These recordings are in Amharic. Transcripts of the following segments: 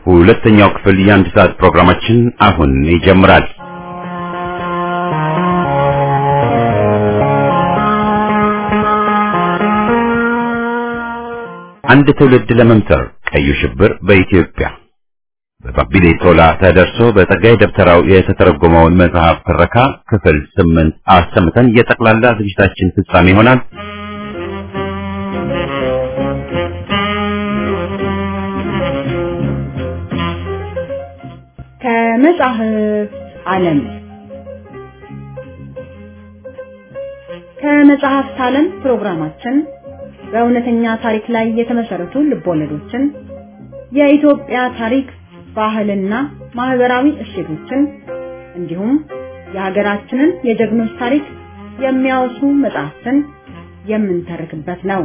ሁለተኛው ክፍል የአንድ ሰዓት ፕሮግራማችን አሁን ይጀምራል። አንድ ትውልድ ለመምተር ቀዩ ሽብር በኢትዮጵያ በባቢሌ ቶላ ተደርሶ በጸጋዬ ደብተራው የተተረጎመውን መጽሐፍ ትረካ ክፍል 8 አሰምተን የጠቅላላ ዝግጅታችን ፍጻሜ ይሆናል። ከመጽሐፍ ዓለም ከመጽሐፍት ዓለም ፕሮግራማችን በእውነተኛ ታሪክ ላይ የተመሰረቱ ልቦለዶችን፣ የኢትዮጵያ ታሪክ፣ ባህልና ማህበራዊ እሴቶችን እንዲሁም የሀገራችንን የጀግኖች ታሪክ የሚያወሱ መጽሐፍትን የምንተርክበት ነው።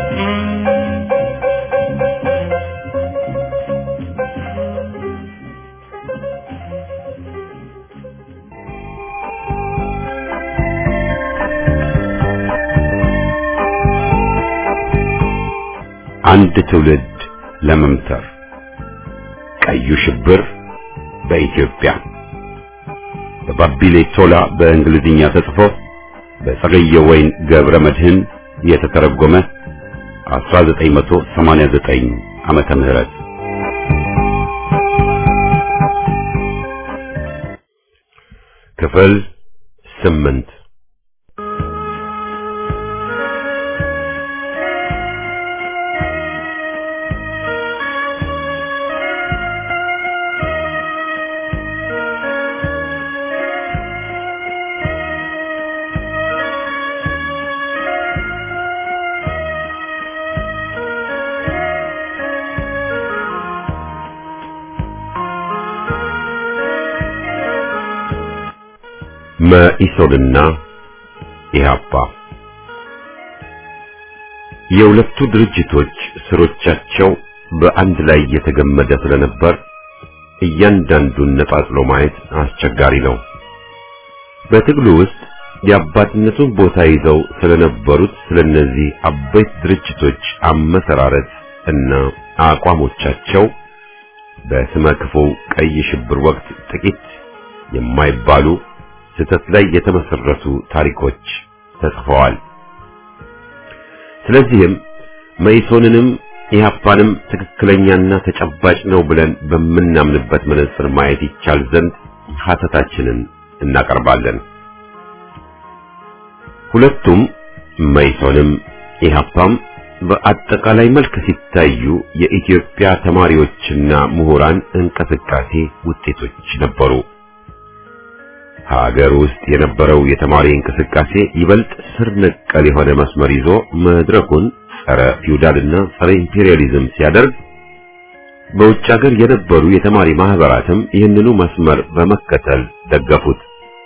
አንድ ትውልድ ለመምተር ቀዩ ሽብር በኢትዮጵያ በባቢሌ ቶላ በእንግሊዝኛ ተጽፎ በጸጋዬ ወይን ገብረ መድህን የተተረጎመ 1989 ዓመተ ምህረት ክፍል 8 መኢሶንና ኢህአፓ የሁለቱ ድርጅቶች ስሮቻቸው በአንድ ላይ የተገመደ ስለነበር እያንዳንዱን ነጣጥሎ ማየት አስቸጋሪ ነው። በትግሉ ውስጥ የአባትነቱን ቦታ ይዘው ስለነበሩት ስለነዚህ አበይት ድርጅቶች አመሰራረት እና አቋሞቻቸው በስመ ክፉ ቀይ ሽብር ወቅት ጥቂት የማይባሉ ስህተት ላይ የተመሰረቱ ታሪኮች ተጽፈዋል። ስለዚህም መኢሶንንም ኢህአፓንም ትክክለኛና ተጨባጭ ነው ብለን በምናምንበት መነጽር ማየት ይቻል ዘንድ ሐተታችንን እናቀርባለን። ሁለቱም መኢሶንም ኢህአፓም በአጠቃላይ መልክ ሲታዩ የኢትዮጵያ ተማሪዎችና ምሁራን እንቅስቃሴ ውጤቶች ነበሩ። ሀገር ውስጥ የነበረው የተማሪ እንቅስቃሴ ይበልጥ ስር ነቀል የሆነ መስመር ይዞ መድረኩን ጸረ ፊውዳልና ጸረ ኢምፔሪያሊዝም ሲያደርግ፣ በውጭ ሀገር የነበሩ የተማሪ ማህበራትም ይህንኑ መስመር በመከተል ደገፉት።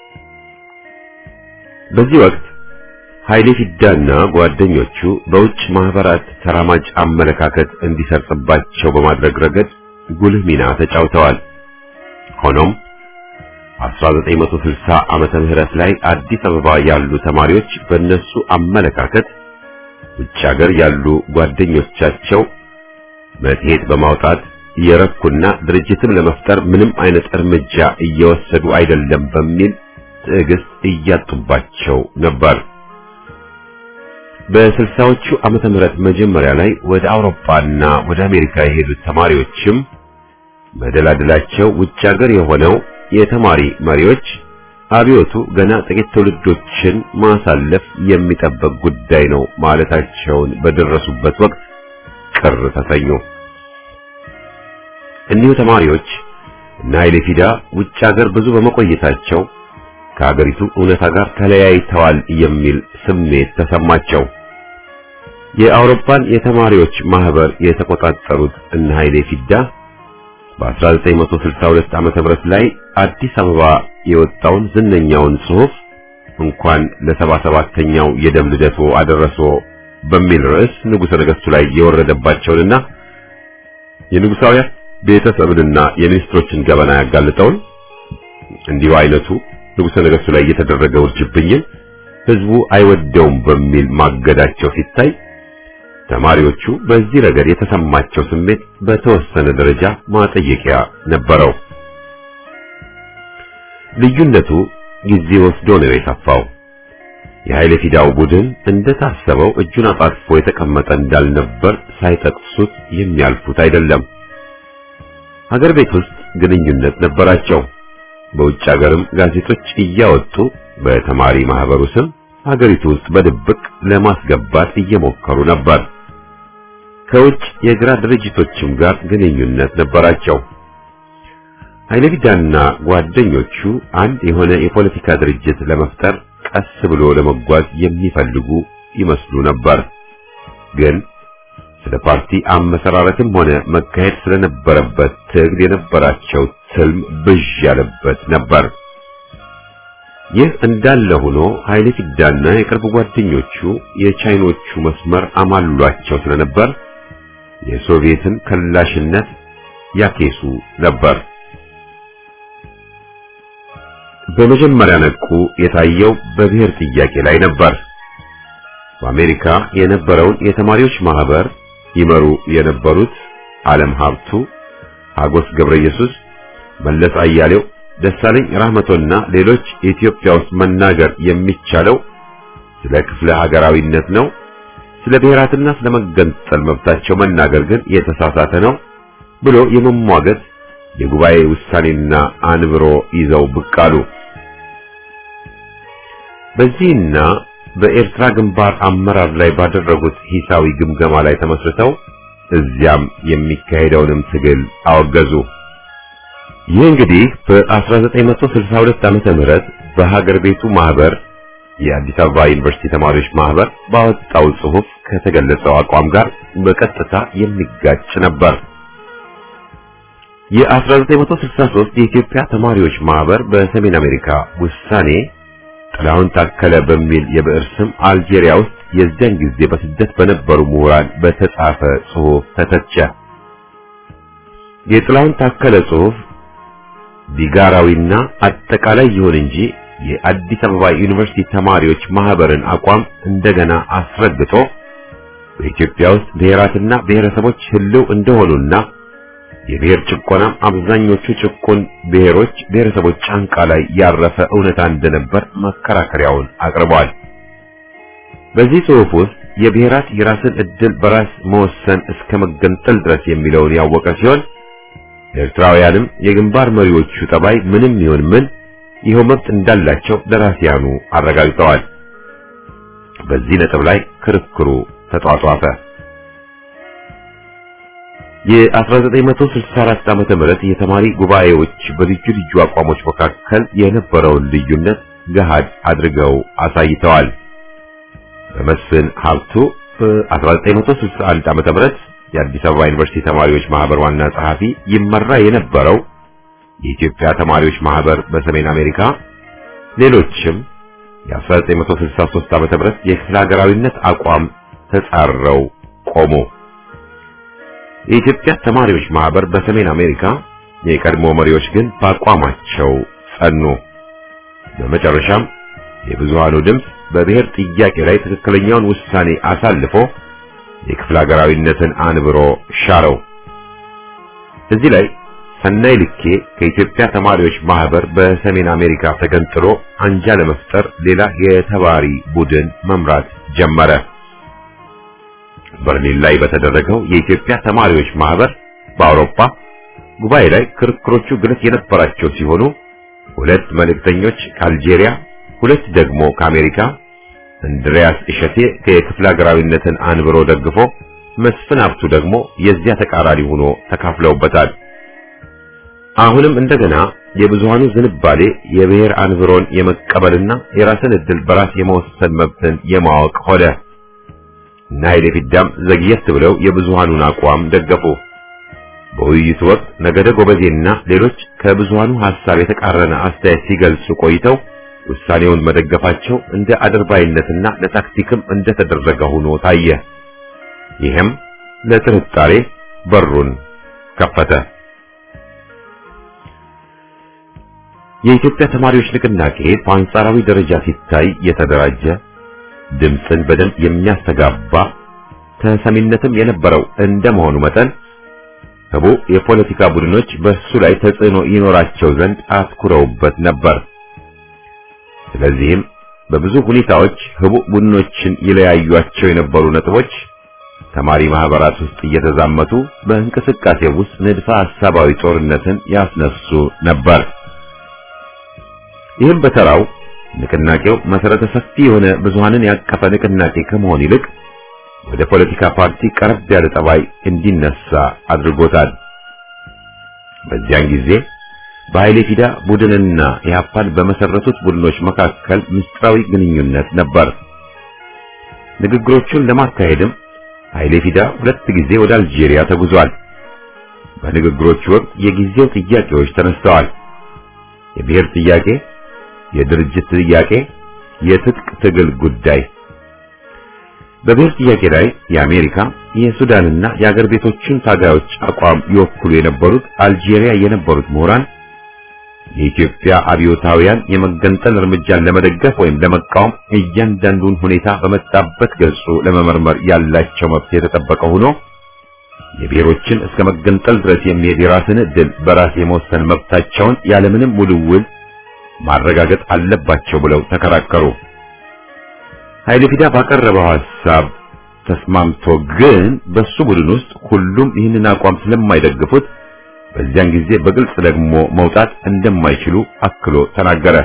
በዚህ ወቅት ኃይሌ ፊዳና ጓደኞቹ በውጭ ማህበራት ተራማጅ አመለካከት እንዲሰርጽባቸው በማድረግ ረገድ ጉልህ ሚና ተጫውተዋል። ሆኖም 1960 ዓመተ ምህረት ላይ አዲስ አበባ ያሉ ተማሪዎች በእነሱ አመለካከት ውጭ ሀገር ያሉ ጓደኞቻቸው መጽሔት በማውጣት የረኩና ድርጅትም ለመፍጠር ምንም አይነት እርምጃ እየወሰዱ አይደለም በሚል ትዕግስት እያጡባቸው ነበር። በ60ዎቹ ዓመተ ምህረት መጀመሪያ ላይ ወደ አውሮፓና ወደ አሜሪካ የሄዱት ተማሪዎችም መደላደላቸው ውጭ ሀገር የሆነው የተማሪ መሪዎች አብዮቱ ገና ጥቂት ትውልዶችን ማሳለፍ የሚጠበቅ ጉዳይ ነው ማለታቸውን በደረሱበት ወቅት ቅር ተሰኙ። እኒሁ ተማሪዎች እና ኃይሌ ፊዳ ውጭ ሀገር ብዙ በመቆየታቸው ከሀገሪቱ እውነታ ጋር ተለያይተዋል የሚል ስሜት ተሰማቸው። የአውሮፓን የተማሪዎች ማህበር የተቆጣጠሩት እና ኃይሌ ፊዳ በ1962 ዓመተ ምህረት ላይ አዲስ አበባ የወጣውን ዝነኛውን ጽሑፍ እንኳን ለ77ኛው የደም ልደቶ አደረሶ በሚል ርዕስ ንጉሠ ነገሥቱ ላይ የወረደባቸውንና የንጉሳውያን ቤተሰብንና የሚኒስትሮችን ገበና ያጋለጠውን እንዲሁ አይነቱ ንጉሠ ነገሥቱ ላይ የተደረገ ውርጅብኝን ህዝቡ አይወደውም በሚል ማገዳቸው ሲታይ ተማሪዎቹ በዚህ ረገድ የተሰማቸው ስሜት በተወሰነ ደረጃ ማጠየቂያ ነበረው። ልዩነቱ ጊዜ ወስዶ ነው የሰፋው። የኃይለ ፊዳው ቡድን እንደታሰበው እጁን አጣጥፎ የተቀመጠ እንዳልነበር ሳይጠቅሱት የሚያልፉት አይደለም። ሀገር ቤት ውስጥ ግንኙነት ነበራቸው። በውጭ ሀገርም ጋዜጦች እያወጡ በተማሪ ማህበሩ ስም ሀገሪቱ ውስጥ በድብቅ ለማስገባት እየሞከሩ ነበር። ከውጭ የግራ ድርጅቶችም ጋር ግንኙነት ነበራቸው። ኃይለ ፊዳና ጓደኞቹ አንድ የሆነ የፖለቲካ ድርጅት ለመፍጠር ቀስ ብሎ ለመጓዝ የሚፈልጉ ይመስሉ ነበር። ግን ስለ ፓርቲ አመሰራረትም ሆነ መካሄድ ስለነበረበት ትግል የነበራቸው ትልም ብዥ ያለበት ነበር። ይህ እንዳለ ሆኖ ኃይለ ፊዳና የቅርብ ጓደኞቹ የቻይኖቹ መስመር አማሏቸው ስለነበር የሶቪየትን ከላሽነት ያኬሱ ነበር። በመጀመሪያ ነቁ የታየው በብሔር ጥያቄ ላይ ነበር። በአሜሪካ የነበረውን የተማሪዎች ማህበር ይመሩ የነበሩት ዓለም ሀብቱ፣ ሀጎስ ገብረ ኢየሱስ፣ መለስ አያሌው፣ ደሳለኝ ራህመቶና ሌሎች ኢትዮጵያ ውስጥ መናገር የሚቻለው ስለ ክፍለ ሀገራዊነት ነው፣ ስለ ብሔራትና ስለ መገንጠል መብታቸው መናገር ግን የተሳሳተ ነው ብሎ የመሟገት የጉባኤ ውሳኔና አንብሮ ይዘው ብቅ አሉ። በዚህና በኤርትራ ግንባር አመራር ላይ ባደረጉት ሂሳዊ ግምገማ ላይ ተመስርተው እዚያም የሚካሄደውንም ትግል አወገዙ። ይህ እንግዲህ በ1962 ዓመተ ምህረት በሀገር ቤቱ ማህበር የአዲስ አበባ ዩኒቨርሲቲ ተማሪዎች ማህበር ባወጣው ጽሑፍ ከተገለጸው አቋም ጋር በቀጥታ የሚጋጭ ነበር። የ1963 የኢትዮጵያ ተማሪዎች ማህበር በሰሜን አሜሪካ ውሳኔ ጥላሁን ታከለ በሚል የብዕር ስም አልጄሪያ ውስጥ የዚያን ጊዜ በስደት በነበሩ ምሁራን በተጻፈ ጽሑፍ ተተቸ። የጥላሁን ታከለ ጽሑፍ ቢጋራዊና አጠቃላይ ይሁን እንጂ የአዲስ አበባ ዩኒቨርሲቲ ተማሪዎች ማህበርን አቋም እንደገና አስረግጦ በኢትዮጵያ ውስጥ ብሔራትና ብሔረሰቦች ህልው እንደሆኑና የብሔር ጭቆና አብዛኞቹ ጭቁን ብሔሮች ብሔረሰቦች ጫንቃ ላይ ያረፈ እውነታ እንደነበር መከራከሪያውን አቅርቧል። በዚህ ጽሑፍ ውስጥ የብሔራት የራስን ዕድል በራስ መወሰን እስከ መገንጠል ድረስ የሚለውን ያወቀ ሲሆን ኤርትራውያንም የግንባር መሪዎቹ ጠባይ ምንም ይሁን ምን ይኸው መብት እንዳላቸው ደራሲያኑ አረጋግጠዋል። በዚህ ነጥብ ላይ ክርክሩ ተጧጧፈ። የ1964 ዓመተ ምህረት የተማሪ ጉባኤዎች በልዩ ልዩ አቋሞች መካከል የነበረውን ልዩነት ገሃድ አድርገው አሳይተዋል። በመስፍን ሀብቱ በ1961 ዓመተ ምህረት የአዲስ አበባ ዩኒቨርሲቲ ተማሪዎች ማህበር ዋና ጸሐፊ ይመራ የነበረው የኢትዮጵያ ተማሪዎች ማህበር በሰሜን አሜሪካ ሌሎችም የ1963 ዓመተ ምህረት የክፍለ ሀገራዊነት አቋም ተጻረው ቆሙ። የኢትዮጵያ ተማሪዎች ማህበር በሰሜን አሜሪካ የቀድሞ መሪዎች ግን በአቋማቸው ጸኑ። በመጨረሻም የብዙሃኑ ድምፅ በብሔር ጥያቄ ላይ ትክክለኛውን ውሳኔ አሳልፎ የክፍለ ሀገራዊነትን አንብሮ ሻረው። እዚህ ላይ ሰናይ ልኬ ከኢትዮጵያ ተማሪዎች ማህበር በሰሜን አሜሪካ ተገንጥሎ አንጃ ለመፍጠር ሌላ የተባሪ ቡድን መምራት ጀመረ። በርሊን ላይ በተደረገው የኢትዮጵያ ተማሪዎች ማህበር በአውሮፓ ጉባኤ ላይ ክርክሮቹ ግለት የነበራቸው ሲሆኑ ሁለት መልእክተኞች ከአልጄሪያ፣ ሁለት ደግሞ ከአሜሪካ እንድሪያስ እሸቴ ከክፍለ ሀገራዊነትን አንብሮ ደግፎ መስፍን ሀብቱ ደግሞ የዚያ ተቃራኒ ሆኖ ተካፍለውበታል። አሁንም እንደገና የብዙሃኑ ዝንባሌ የብሔር አንብሮን የመቀበልና የራስን ዕድል በራስ የመወሰን መብትን የማወቅ ሆነ። ኃይለ ፊዳም ዘግየት ብለው የብዙሃኑን አቋም ደገፉ። በውይይቱ ወቅት ነገደ ጎበዜና ሌሎች ከብዙሃኑ ሐሳብ የተቃረነ አስተያየት ሲገልጹ ቆይተው ውሳኔውን መደገፋቸው እንደ አድርባይነትና ለታክቲክም እንደተደረገ ሆኖ ታየ። ይህም ለጥርጣሬ በሩን ከፈተ። የኢትዮጵያ ተማሪዎች ንቅናቄ በአንጻራዊ ደረጃ ሲታይ የተደራጀ ድምፅን በደንብ የሚያስተጋባ ተሰሚነትም የነበረው እንደመሆኑ መጠን ህቡ የፖለቲካ ቡድኖች በሱ ላይ ተጽዕኖ ይኖራቸው ዘንድ አትኩረውበት ነበር። ስለዚህም በብዙ ሁኔታዎች ህቡ ቡድኖችን ይለያዩአቸው የነበሩ ነጥቦች ተማሪ ማህበራት ውስጥ እየተዛመቱ በእንቅስቃሴ ውስጥ ንድፈ ሐሳባዊ ጦርነትን ያስነሱ ነበር። ይህም በተራው ንቅናቄው መሰረተ ሰፊ የሆነ ብዙሃንን ያቀፈ ንቅናቄ ከመሆን ይልቅ ወደ ፖለቲካ ፓርቲ ቀረብ ያለ ጠባይ እንዲነሳ አድርጎታል። በዚያን ጊዜ በኃይሌ ፊዳ ቡድንና ኢህአፓን በመሰረቱት ቡድኖች መካከል ምስጢራዊ ግንኙነት ነበር። ንግግሮቹን ለማካሄድም ኃይሌ ፊዳ 2 ጊዜ ወደ አልጄሪያ ተጉዟል። በንግግሮቹ ወቅት የጊዜው ጥያቄዎች ተነስተዋል። የብሔር ጥያቄ፣ የድርጅት ጥያቄ፣ የትጥቅ ትግል ጉዳይ። በብሔር ጥያቄ ላይ የአሜሪካ የሱዳንና የአገር ቤቶችን ታጋዮች አቋም ይወክሉ የነበሩት አልጄሪያ የነበሩት ምሁራን የኢትዮጵያ አብዮታውያን የመገንጠል እርምጃን ለመደገፍ ወይም ለመቃወም እያንዳንዱን ሁኔታ በመጣበት ገጹ ለመመርመር ያላቸው መብት የተጠበቀ ሆኖ የብሔሮችን እስከ መገንጠል ድረስ የሚሄድ የራስን ዕድል በራስ የመወሰን መብታቸውን ያለምንም ውልውል ማረጋገጥ አለባቸው ብለው ተከራከሩ። ኃይሌ ፊዳ ባቀረበው ሐሳብ ተስማምቶ ግን በሱ ቡድን ውስጥ ሁሉም ይህንን አቋም ስለማይደግፉት በዚያን ጊዜ በግልጽ ደግሞ መውጣት እንደማይችሉ አክሎ ተናገረ።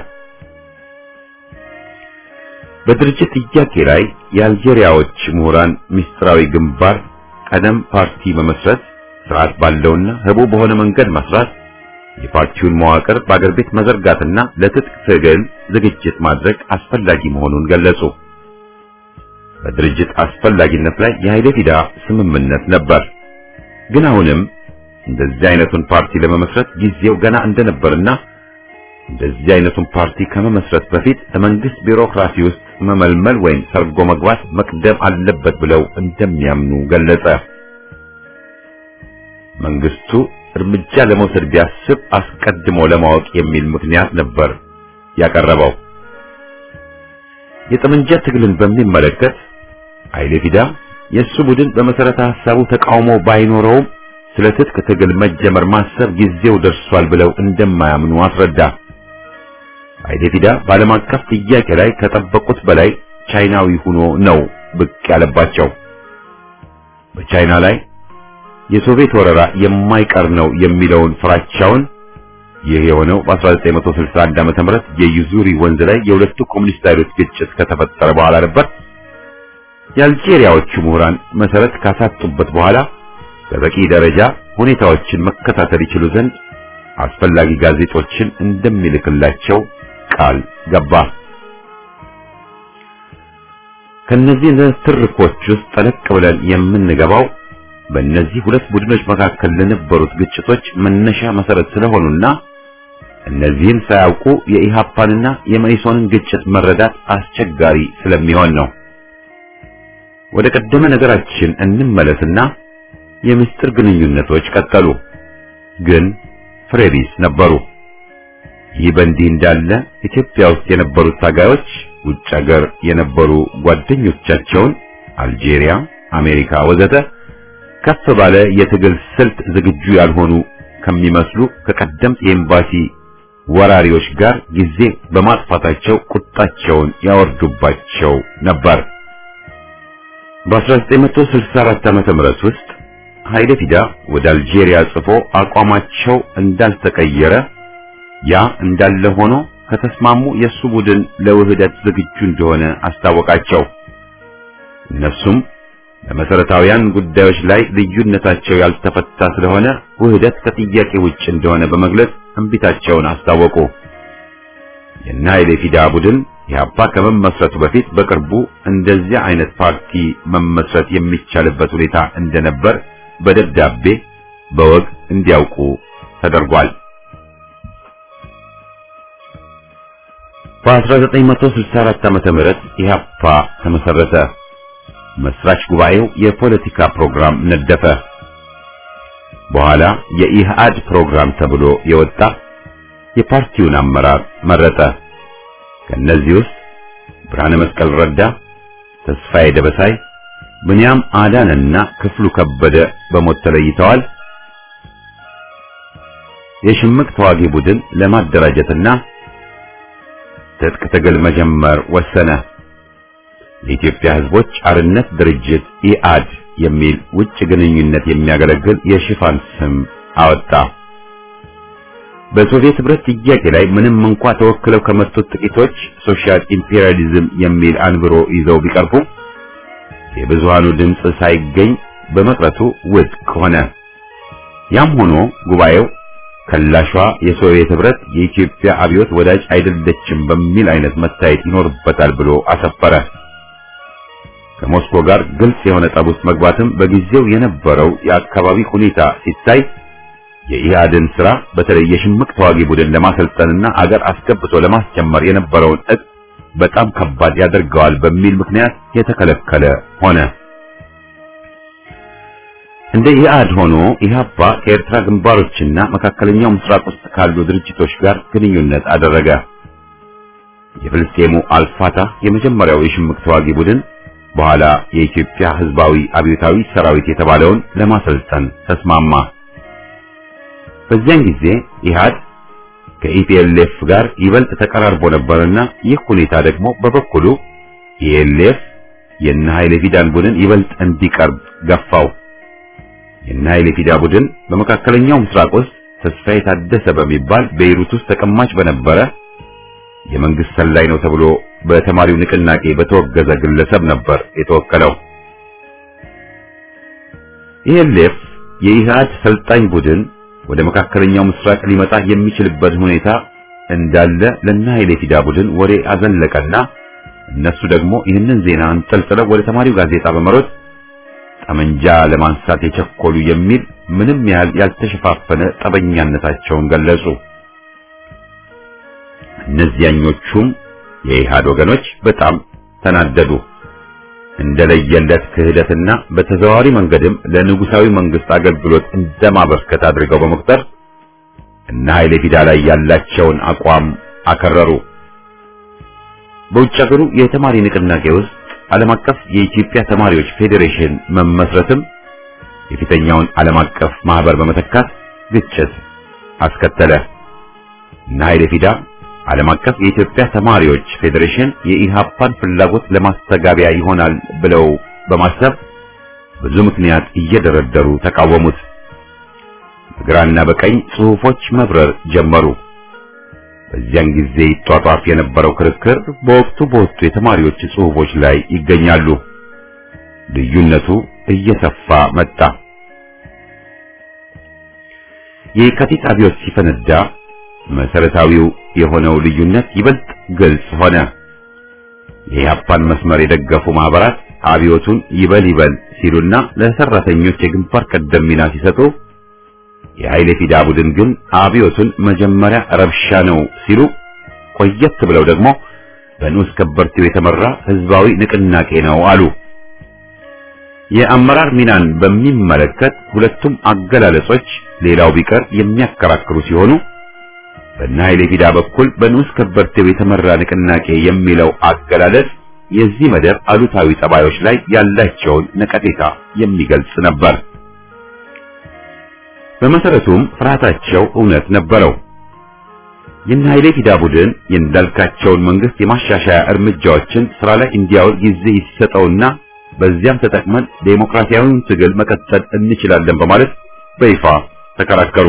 በድርጅት ጥያቄ ላይ የአልጄሪያዎች ምሁራን ምስጢራዊ ግንባር ቀደም ፓርቲ መመስረት፣ ስርዓት ባለውና ህቡ በሆነ መንገድ መስራት፣ የፓርቲውን መዋቅር በአገር ቤት መዘርጋትና ለትጥቅ ትግል ዝግጅት ማድረግ አስፈላጊ መሆኑን ገለጹ። በድርጅት አስፈላጊነት ላይ የኃይሌ ፊዳ ስምምነት ነበር። ግን አሁንም እንደዚህ አይነቱን ፓርቲ ለመመስረት ጊዜው ገና እንደነበርና እንደዚህ አይነቱን ፓርቲ ከመመስረት በፊት ለመንግስት ቢሮክራሲ ውስጥ መመልመል ወይም ሰርጎ መግባት መቅደም አለበት ብለው እንደሚያምኑ ገለጸ። መንግስቱ እርምጃ ለመውሰድ ቢያስብ አስቀድሞ ለማወቅ የሚል ምክንያት ነበር ያቀረበው። የጠመንጃ ትግልን በሚመለከት ኃይሌ ፊዳ የሱ ቡድን በመሰረተ ሐሳቡ ተቃውሞ ባይኖረውም ስለ ትጥቅ ትግል መጀመር ማሰብ ጊዜው ደርሷል ብለው እንደማያምኑ አስረዳ። ኃይሌ ፊዳ በዓለም አቀፍ ጥያቄ ላይ ከጠበቁት በላይ ቻይናዊ ሆኖ ነው ብቅ ያለባቸው። በቻይና ላይ የሶቪየት ወረራ የማይቀር ነው የሚለውን ፍራቻውን ይህ የሆነው በ1961 ዓ.ም የዩዙሪ ወንዝ ላይ የሁለቱ ኮሙኒስት ኃይሎች ግጭት ከተፈጠረ በኋላ ነበር። የአልጄሪያዎቹ ምሁራን መሰረት ካሳጡበት በኋላ በበቂ ደረጃ ሁኔታዎችን መከታተል ይችሉ ዘንድ አስፈላጊ ጋዜጦችን እንደሚልክላቸው ቃል ገባ። ከነዚህ ትርኮች ውስጥ ጠለቅ ብለን የምንገባው በእነዚህ ሁለት ቡድኖች መካከል ለነበሩት ግጭቶች መነሻ መሰረት ስለሆኑና እነዚህን ሳያውቁ የኢሃፓንና የመኢሶንን ግጭት መረዳት አስቸጋሪ ስለሚሆን ነው። ወደ ቀደመ ነገራችን እንመለስና የምስጢር ግንኙነቶች ቀጠሉ፣ ግን ፍሬቢስ ነበሩ። ይህ በእንዲህ እንዳለ ኢትዮጵያ ውስጥ የነበሩት ታጋዮች ውጭ ሀገር የነበሩ ጓደኞቻቸውን አልጄሪያ፣ አሜሪካ ወዘተ ከፍ ባለ የትግል ስልት ዝግጁ ያልሆኑ ከሚመስሉ ከቀደምት የኤምባሲ ወራሪዎች ጋር ጊዜ በማጥፋታቸው ቁጣቸውን ያወርዱባቸው ነበር። በ1964 ዓ.ም ውስጥ ኃይሌ ፊዳ ወደ አልጄሪያ ጽፎ አቋማቸው እንዳልተቀየረ ያ እንዳለ ሆኖ ከተስማሙ የሱ ቡድን ለውህደት ዝግጁ እንደሆነ አስታወቃቸው። እነሱም በመሰረታዊያን ጉዳዮች ላይ ልዩነታቸው ያልተፈታ ስለሆነ ውህደት ከጥያቄ ውጭ እንደሆነ በመግለጽ እንቢታቸውን አስታወቁ። የነ ኃይሌ ፊዳ ቡድን ኢህአፓ ከመመስረቱ በፊት በቅርቡ እንደዚያ አይነት ፓርቲ መመስረት የሚቻልበት ሁኔታ እንደነበር በደብዳቤ በወግ እንዲያውቁ ተደርጓል። በ1964 ዓመተ ምህረት ኢህአፓ ተመሰረተ። መስራች ጉባኤው የፖለቲካ ፕሮግራም ነደፈ። በኋላ የኢህአድ ፕሮግራም ተብሎ የወጣ የፓርቲውን አመራር መረጠ። ከነዚህ ውስጥ ብርሃነ መስቀል ረዳ፣ ተስፋዬ ደበሳይ፣ ብንያም አዳንና ክፍሉ ከበደ በሞት ተለይተዋል። የሽምቅ ተዋጊ ቡድን ለማደራጀትና ትጥቅ ትግል መጀመር ወሰነ። የኢትዮጵያ ሕዝቦች አርነት ድርጅት ኢአድ የሚል ውጭ ግንኙነት የሚያገለግል የሽፋን ስም አወጣ። በሶቪየት ህብረት ጥያቄ ላይ ምንም እንኳ ተወክለው ከመጡት ጥቂቶች ሶሻል ኢምፔሪያሊዝም የሚል አንብሮ ይዘው ቢቀርቡ የብዙሃኑ ድምጽ ሳይገኝ በመቅረቱ ውድቅ ሆነ። ያም ሆኖ ጉባኤው ከላሿ የሶቪየት ህብረት የኢትዮጵያ አብዮት ወዳጅ አይደለችም በሚል አይነት መታየት ይኖርበታል ብሎ አሰፈረ። ከሞስኮ ጋር ግልጽ የሆነ ጠብ ውስጥ መግባትም በጊዜው የነበረው የአካባቢ ሁኔታ ሲታይ የኢህአድን ስራ በተለይ የሽምቅ ተዋጊ ቡድን ለማሰልጠንና አገር አስገብቶ ለማስጀመር የነበረውን እቅድ በጣም ከባድ ያደርገዋል በሚል ምክንያት የተከለከለ ሆነ። እንደ ኢህአድ ሆኖ ኢህአፓ ከኤርትራ ግንባሮችና መካከለኛው ምስራቅ ውስጥ ካሉ ድርጅቶች ጋር ግንኙነት አደረገ። የፍልስጤሙ አልፋታህ የመጀመሪያው የሽምቅ ተዋጊ ቡድን በኋላ የኢትዮጵያ ህዝባዊ አብዮታዊ ሰራዊት የተባለውን ለማሰልጠን ተስማማ። በዚያን ጊዜ ኢህአድ ከኢፒኤልኤፍ ጋር ይበልጥ ተቀራርቦ ነበርና ይህ ሁኔታ ደግሞ በበኩሉ ኢኤልኤፍ የነ ኃይለ ፊዳን ቡድን ይበልጥ እንዲቀርብ ገፋው። የነ ኃይለ ፊዳ ቡድን በመካከለኛው ምስራቅ ውስጥ ተስፋዬ ታደሰ በሚባል ቤይሩት ውስጥ ተቀማጭ በነበረ የመንግስት ሰላይ ነው ተብሎ በተማሪው ንቅናቄ በተወገዘ ግለሰብ ነበር የተወከለው። ኢኤልኤፍ የኢህአድ ሰልጣኝ ቡድን ወደ መካከለኛው ምስራቅ ሊመጣ የሚችልበት ሁኔታ እንዳለ ለነ ኃይለ ፊዳ ቡድን ወሬ አዘለቀና እነሱ ደግሞ ይህንን ዜና አንጠልጥለው ወደ ተማሪው ጋዜጣ በመሮጥ ጠመንጃ ለማንሳት የቸኮሉ የሚል ምንም ያህል ያልተሸፋፈነ ጠበኛነታቸውን ገለጹ። እነዚያኞቹም የኢህአድ ወገኖች በጣም ተናደዱ። እንደለየለት ክህደትና በተዘዋዋሪ መንገድም ለንጉሳዊ መንግስት አገልግሎት እንደማበርከት አድርገው በመቁጠር እና ኃይለ ፊዳ ላይ ያላቸውን አቋም አከረሩ። በውጭ ሀገሩ የተማሪ ንቅናቄ ውስጥ ዓለም አቀፍ የኢትዮጵያ ተማሪዎች ፌዴሬሽን መመስረትም የፊተኛውን ዓለም አቀፍ ማህበር በመተካት ግጭት አስከተለ። እና ኃይለ ፊዳ ዓለም አቀፍ የኢትዮጵያ ተማሪዎች ፌዴሬሽን የኢሃፓን ፍላጎት ለማስተጋቢያ ይሆናል ብለው በማሰብ ብዙ ምክንያት እየደረደሩ ተቃወሙት። በግራና በቀኝ ጽሑፎች መብረር ጀመሩ። በዚያን ጊዜ ይጧጧፍ የነበረው ክርክር በወቅቱ በወጡ የተማሪዎች ጽሑፎች ላይ ይገኛሉ። ልዩነቱ እየሰፋ መጣ። የካቲት አብዮት ሲፈነዳ መሰረታዊው የሆነው ልዩነት ይበልጥ ግልጽ ሆነ። የኢህአፓን መስመር የደገፉ ማህበራት አብዮቱን ይበል ሲሉና ለሰራተኞች የግንባር ቀደም ሚና ሲሰጡ፣ የኃይለ ፊዳ ቡድን ግን አብዮቱን መጀመሪያ ረብሻ ነው ሲሉ፣ ቆየት ብለው ደግሞ በንዑስ ከበርቴው የተመራ ህዝባዊ ንቅናቄ ነው አሉ። የአመራር ሚናን በሚመለከት ሁለቱም አገላለጾች ሌላው ቢቀር የሚያከራክሩ ሲሆኑ በእነ ኃይለ ፊዳ በኩል በንዑስ ከበርቴው የተመራ ንቅናቄ የሚለው አገላለጽ የዚህ መደብ አሉታዊ ጠባዮች ላይ ያላቸውን ነቀፌታ የሚገልጽ ነበር። በመሰረቱም ፍርሃታቸው እውነት ነበረው። የእነ ኃይለ ፊዳ ቡድን የእንዳልካቸውን መንግስት የማሻሻያ እርምጃዎችን ስራ ላይ እንዲያውል ጊዜ ይሰጠውና በዚያም ተጠቅመን ዴሞክራሲያዊውን ትግል መቀጠል እንችላለን በማለት በይፋ ተከራከሩ።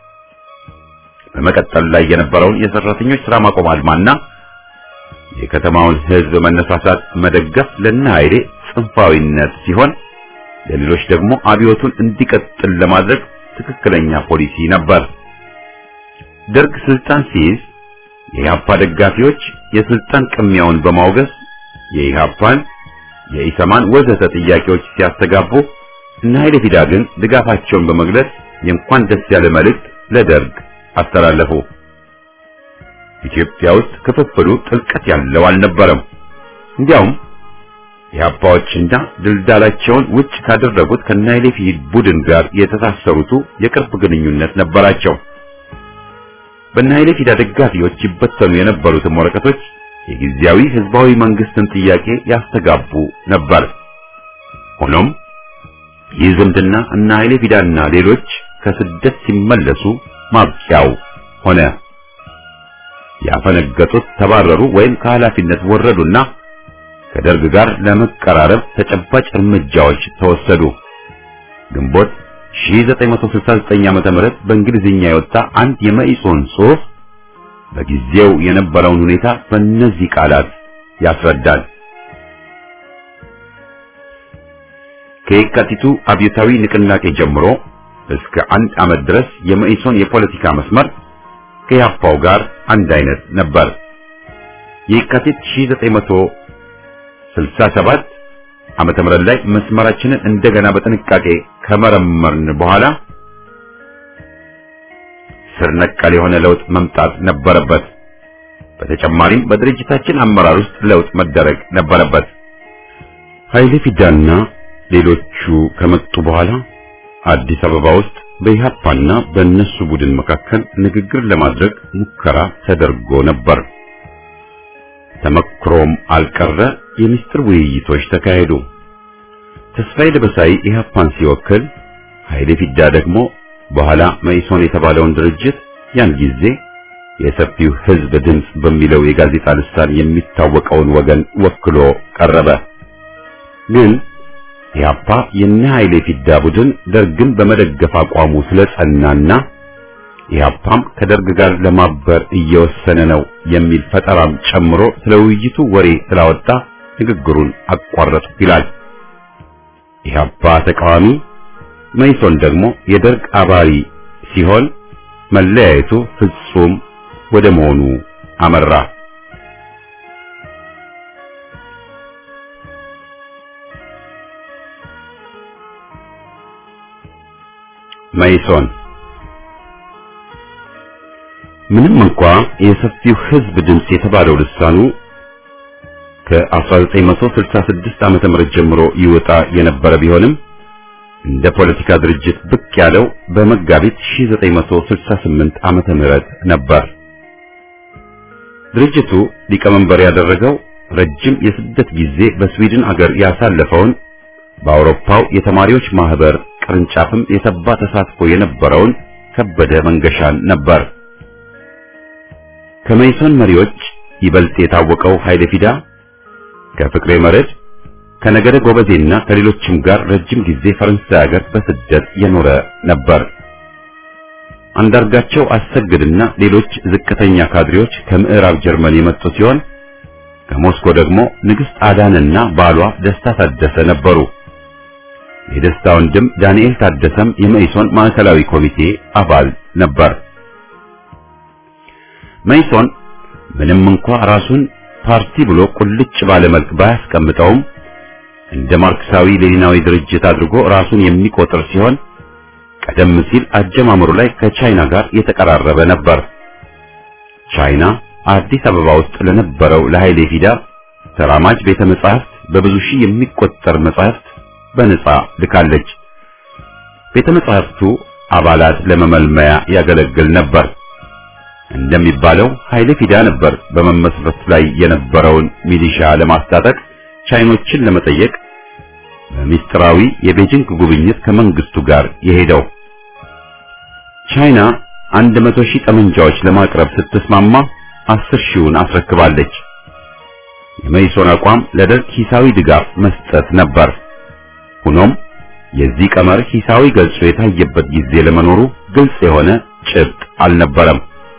በመቀጠል ላይ የነበረውን የሰራተኞች ስራ ማቆም አድማና የከተማውን ህዝብ መነሳሳት መደገፍ ለእነ ኃይሌ ጽንፋዊነት ሲሆን፣ ለሌሎች ደግሞ አብዮቱን እንዲቀጥል ለማድረግ ትክክለኛ ፖሊሲ ነበር። ደርግ ስልጣን ሲይዝ የኢህአፓ ደጋፊዎች የስልጣን ቅሚያውን በማውገዝ የኢህአፓን የኢሰማን ወዘተ ጥያቄዎች ሲያስተጋቡ፣ እነ ኃይለ ፊዳ ግን ድጋፋቸውን በመግለጽ የእንኳን ደስ ያለ መልእክት ለደርግ አስተላለፉ። ኢትዮጵያ ውስጥ ክፍፍሉ ጥልቀት ያለው አልነበረም። እንዲያውም የኢህአፓዎችና ድልዳላቸውን ውጭ ካደረጉት ከነ ኃይለ ፊዳ ቡድን ጋር የተሳሰሩት የቅርብ ግንኙነት ነበራቸው። በነ ኃይለ ፊዳ ደጋፊዎች ይበተኑ የነበሩትም ወረቀቶች የጊዜያዊ ህዝባዊ መንግስትን ጥያቄ ያስተጋቡ ነበር። ሆኖም ይህ ዝምድና እና ኃይሌ ፊዳና ሌሎች ከስደት ሲመለሱ ማብቂያው ሆነ። ያፈነገጡት ተባረሩ ወይም ከኃላፊነት ወረዱና ከደርግ ጋር ለመቀራረብ ተጨባጭ እርምጃዎች ተወሰዱ። ግንቦት 1969 ዓ.ም በእንግሊዝኛ የወጣ አንድ የመኢሶን ጽሑፍ በጊዜው የነበረውን ሁኔታ በእነዚህ ቃላት ያስረዳል። ከየካቲቱ አብዮታዊ ንቅናቄ ጀምሮ እስከ 1 ዓመት ድረስ የመኢሶን የፖለቲካ መስመር ከያፓው ጋር አንድ አይነት ነበር። የካቲት 1967 ዓመተ ምህረት ላይ መስመራችንን እንደገና በጥንቃቄ ከመረመርን በኋላ ስር ነቀል የሆነ ለውጥ መምጣት ነበረበት። በተጨማሪም በድርጅታችን አመራር ውስጥ ለውጥ መደረግ ነበረበት። ኃይሌ ፊዳና ሌሎቹ ከመጡ በኋላ አዲስ አበባ ውስጥ በኢህአፓና በእነሱ ቡድን መካከል ንግግር ለማድረግ ሙከራ ተደርጎ ነበር። ተመክሮም አልቀረ የሚስጥር ውይይቶች ተካሄዱ። ተስፋዬ ደበሳይ ኢህአፓን ሲወክል፣ ኃይሌ ፊዳ ደግሞ በኋላ መኢሶን የተባለውን ድርጅት ያን ጊዜ የሰፊው ሕዝብ ድምጽ በሚለው የጋዜጣ ልሳን የሚታወቀውን ወገን ወክሎ ቀረበ። ግን ኢህአፓ የነ ኃይሌ ፊዳ ቡድን ደርግን በመደገፍ አቋሙ ስለጸናና ኢህአፓም ከደርግ ጋር ለማበር እየወሰነ ነው የሚል ፈጠራም ጨምሮ ስለ ውይይቱ ወሬ ስላወጣ ንግግሩን አቋረጡ ይላል። ኢህአፓ ተቃዋሚ፣ መኢሶን ደግሞ የደርግ አባሪ ሲሆን መለያየቱ ፍጹም ወደ መሆኑ አመራ። መኢሶን ምንም እንኳ የሰፊው ሕዝብ ድምጽ የተባለው ልሳኑ ከ1966 ዓመተ ምህረት ጀምሮ ይወጣ የነበረ ቢሆንም እንደ ፖለቲካ ድርጅት ብቅ ያለው በመጋቢት 1968 ዓመተ ምህረት ነበር። ድርጅቱ ሊቀመንበር ያደረገው ረጅም የስደት ጊዜ በስዊድን አገር ያሳለፈውን በአውሮፓው የተማሪዎች ማህበር ቅርንጫፍም የተባ ተሳትፎ የነበረውን ከበደ መንገሻን ነበር። ከመኢሶን መሪዎች ይበልጥ የታወቀው ኃይሌ ፊዳ ከፍቅሬ መረድ ከነገደ ጎበዜና ከሌሎችም ጋር ረጅም ጊዜ ፈረንሳይ ሀገር በስደት የኖረ ነበር። አንዳርጋቸው አሰግድና ሌሎች ዝቅተኛ ካድሬዎች ከምዕራብ ጀርመን የመጡ ሲሆን ከሞስኮ ደግሞ ንግስት አዳንና ባሏ ደስታ ታደሰ ነበሩ። የደስታ ወንድም ዳንኤል ታደሰም የመኢሶን ማዕከላዊ ኮሚቴ አባል ነበር። መኢሶን ምንም እንኳ ራሱን ፓርቲ ብሎ ቁልጭ ባለ መልክ ባያስቀምጠውም እንደ ማርክሳዊ ሌኒናዊ ድርጅት አድርጎ ራሱን የሚቆጥር ሲሆን ቀደም ሲል አጀማመሩ ላይ ከቻይና ጋር የተቀራረበ ነበር። ቻይና አዲስ አበባ ውስጥ ለነበረው ለኃይሌ ፊዳ ተራማጅ ቤተ መጻሕፍት በብዙ ሺህ የሚቆጠር መጻሕፍት በነጻ ልካለች። ቤተ መጻሕፍቱ አባላት ለመመልመያ ያገለግል ነበር። እንደሚባለው ኃይሌ ፊዳ ነበር በመመስረት ላይ የነበረውን ሚሊሻ ለማስታጠቅ ቻይኖችን ለመጠየቅ በሚስጥራዊ የቤጂንግ ጉብኝት ከመንግስቱ ጋር የሄደው። ቻይና 100,000 ጠመንጃዎች ለማቅረብ ስትስማማ 10,000ውን አስረክባለች። የመኢሶን አቋም ለደርግ ሂሳዊ ድጋፍ መስጠት ነበር። ሆኖም የዚህ ቀመር ሂሳዊ ገልጾ የታየበት ጊዜ ለመኖሩ ግልጽ የሆነ ጭብጥ አልነበረም።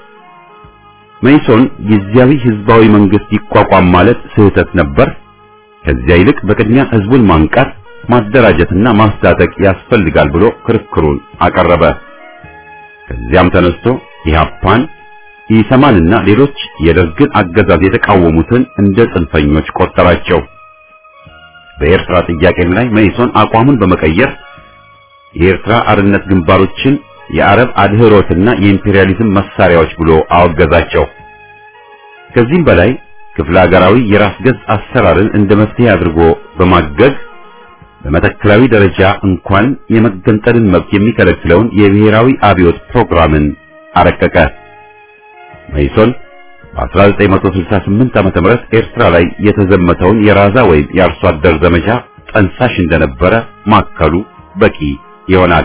መኢሶን ጊዜያዊ ህዝባዊ መንግስት ይቋቋም ማለት ስህተት ነበር። ከዚያ ይልቅ በቅድሚያ ህዝቡን ማንቃት፣ ማደራጀትና ማስታጠቅ ያስፈልጋል ብሎ ክርክሩን አቀረበ። ከዚያም ተነስቶ ኢህአፓን፣ ኢሰማንና ሌሎች የደርግን አገዛዝ የተቃወሙትን እንደ ጽንፈኞች ቆጠራቸው። በኤርትራ ጥያቄም ላይ መኢሶን አቋሙን በመቀየር የኤርትራ አርነት ግንባሮችን የአረብ አድህሮትና የኢምፔሪያሊዝም መሳሪያዎች ብሎ አወገዛቸው። ከዚህም በላይ ክፍለ ሀገራዊ የራስ ገዝ አሰራርን እንደ መፍትሄ አድርጎ በማገዝ በመተከላዊ ደረጃ እንኳን የመገንጠልን መብት የሚከለክለውን የብሔራዊ አብዮት ፕሮግራምን አረቀቀ። መኢሶን በ1968 ዓ.ም ኤርትራ ላይ የተዘመተውን የራዛ ወይም የአርሶ አደር ዘመቻ ጠንሳሽ እንደነበረ ማከሉ በቂ ይሆናል።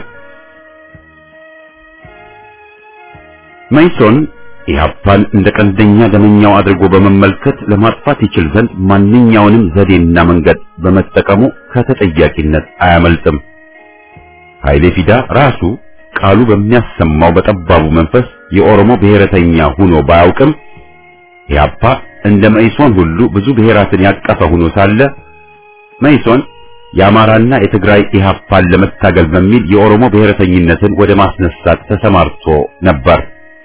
መኢሶን ኢህአፓን እንደ ቀንደኛ ደመኛው አድርጎ በመመልከት ለማጥፋት ይችል ዘንድ ማንኛውንም ዘዴና መንገድ በመጠቀሙ ከተጠያቂነት አያመልጥም። ኃይሌ ፊዳ ራሱ ቃሉ በሚያሰማው በጠባቡ መንፈስ የኦሮሞ ብሔረተኛ ሆኖ ባያውቅም ኢህአፓ እንደ መኢሶን ሁሉ ብዙ ብሔራትን ያቀፈ ሆኖ ሳለ መኢሶን የአማራና የትግራይ ኢህአፓን ለመታገል በሚል የኦሮሞ ብሔረተኝነትን ወደ ማስነሳት ተሰማርቶ ነበር።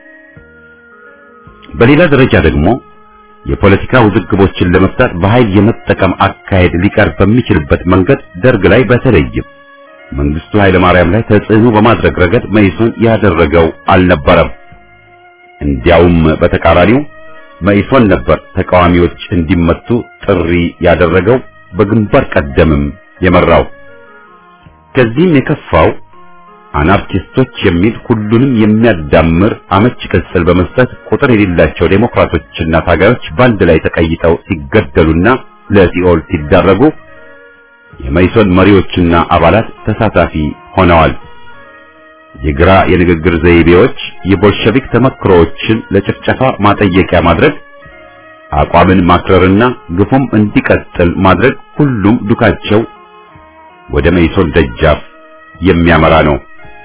በሌላ ደረጃ ደግሞ የፖለቲካ ውዝግቦችን ለመፍታት በኃይል የመጠቀም አካሄድ ሊቀርብ በሚችልበት መንገድ ደርግ ላይ በተለይም መንግስቱ ኃይለ ማርያም ላይ ተጽዕኖ በማድረግ ረገድ መኢሶን ያደረገው አልነበረም። እንዲያውም በተቃራኒው መኢሶን ነበር ተቃዋሚዎች እንዲመቱ ጥሪ ያደረገው፣ በግንባር ቀደምም የመራው። ከዚህም የከፋው አናርኪስቶች የሚል ሁሉንም የሚያዳምር አመች ቅጽል በመስጠት ቁጥር የሌላቸው ዴሞክራቶችና ታጋዮች ባንድ ላይ ተቀይጠው ሲገደሉና ለሲኦል ሲዳረጉ የመኢሶን መሪዎችና አባላት ተሳታፊ ሆነዋል። የግራ የንግግር ዘይቤዎች የቦልሸቪክ ተመክሮዎችን ለጭፍጨፋ ማጠየቂያ ማድረግ፣ አቋምን ማክረርና ግፉም እንዲቀጥል ማድረግ ሁሉም ዱካቸው ወደ መኢሶን ደጃፍ የሚያመራ ነው።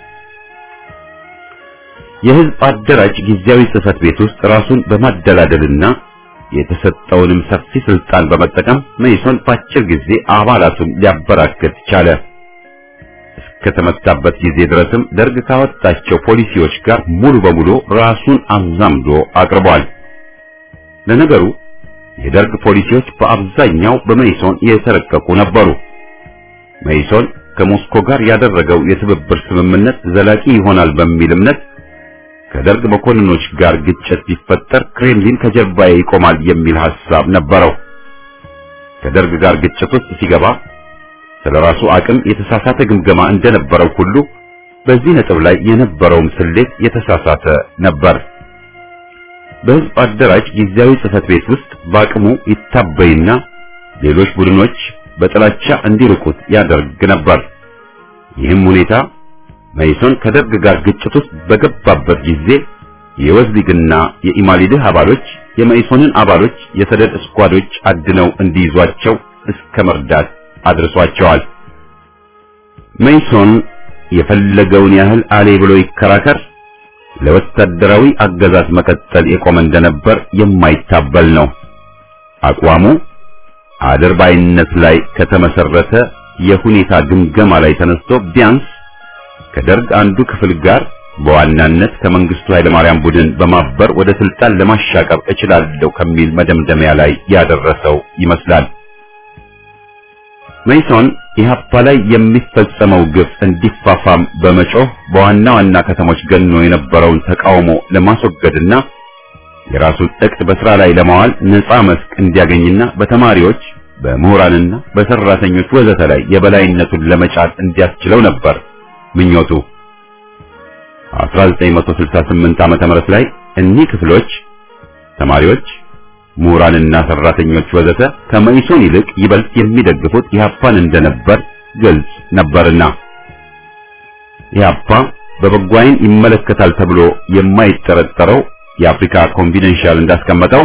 የህዝብ አደራጅ ጊዜያዊ ጽህፈት ቤት ውስጥ ራሱን በማደላደልና የተሰጠውንም ሰፊ ስልጣን በመጠቀም መኢሶን በአጭር ጊዜ አባላቱን ሊያበራክት ቻለ። እስከተመታበት ጊዜ ድረስም ደርግ ካወጣቸው ፖሊሲዎች ጋር ሙሉ በሙሉ ራሱን አዛምዶ አቅርቧል። ለነገሩ የደርግ ፖሊሲዎች በአብዛኛው በመኢሶን የተረቀቁ ነበሩ። መኢሶን ከሞስኮ ጋር ያደረገው የትብብር ስምምነት ዘላቂ ይሆናል በሚል እምነት ከደርግ መኮንኖች ጋር ግጭት ቢፈጠር ክሬምሊን ከጀርባዬ ይቆማል የሚል ሐሳብ ነበረው። ከደርግ ጋር ግጭት ውስጥ ሲገባ ስለራሱ አቅም የተሳሳተ ግምገማ እንደነበረው ሁሉ በዚህ ነጥብ ላይ የነበረውም ስሌት የተሳሳተ ነበር። በህዝብ አደራጅ ጊዜያዊ ጽህፈት ቤት ውስጥ በአቅሙ ይታበይና ሌሎች ቡድኖች በጥላቻ እንዲርቁት ያደርግ ነበር። ይህም ሁኔታ መኢሶን ከደርግ ጋር ግጭት ውስጥ በገባበት ጊዜ የወዝሊግና የኢማሊድህ አባሎች የመኢሶንን አባሎች የሰደድ ስኳዶች አድነው እንዲይዟቸው እስከ መርዳት አድርሷቸዋል። መኢሶን የፈለገውን ያህል አሌ ብሎ ይከራከር፣ ለወታደራዊ አገዛዝ መቀጠል የቆመ እንደነበር የማይታበል ነው። አቋሙ አድርባይነት ላይ ከተመሰረተ የሁኔታ ግምገማ ላይ ተነስቶ ቢያንስ ከደርግ አንዱ ክፍል ጋር በዋናነት ከመንግስቱ ኃይለ ማርያም ቡድን በማበር ወደ ስልጣን ለማሻቀብ እችላለሁ ከሚል መደምደሚያ ላይ ያደረሰው ይመስላል። መኢሶን ኢህአፓ ላይ የሚፈጸመው ግፍ እንዲፋፋም በመጮህ በዋና ዋና ከተሞች ገኖ የነበረውን ተቃውሞ ለማስወገድና የራሱን እቅድ በስራ ላይ ለማዋል ነፃ መስክ እንዲያገኝና በተማሪዎች በምሁራንና በሰራተኞች ወዘተ ላይ የበላይነቱን ለመጫን እንዲያስችለው ነበር ምኞቱ። 1968 ዓመተ ምህረት ላይ እኒህ ክፍሎች ተማሪዎች፣ ምሁራንና ሰራተኞች ወዘተ ከመኢሶን ይልቅ ይበልጥ የሚደግፉት ኢህአፓን እንደነበር ግልጽ ነበርና ኢህአፓ በበጎ ዓይን ይመለከታል ተብሎ የማይጠረጠረው የአፍሪካ ኮንፊደንሻል እንዳስቀመጠው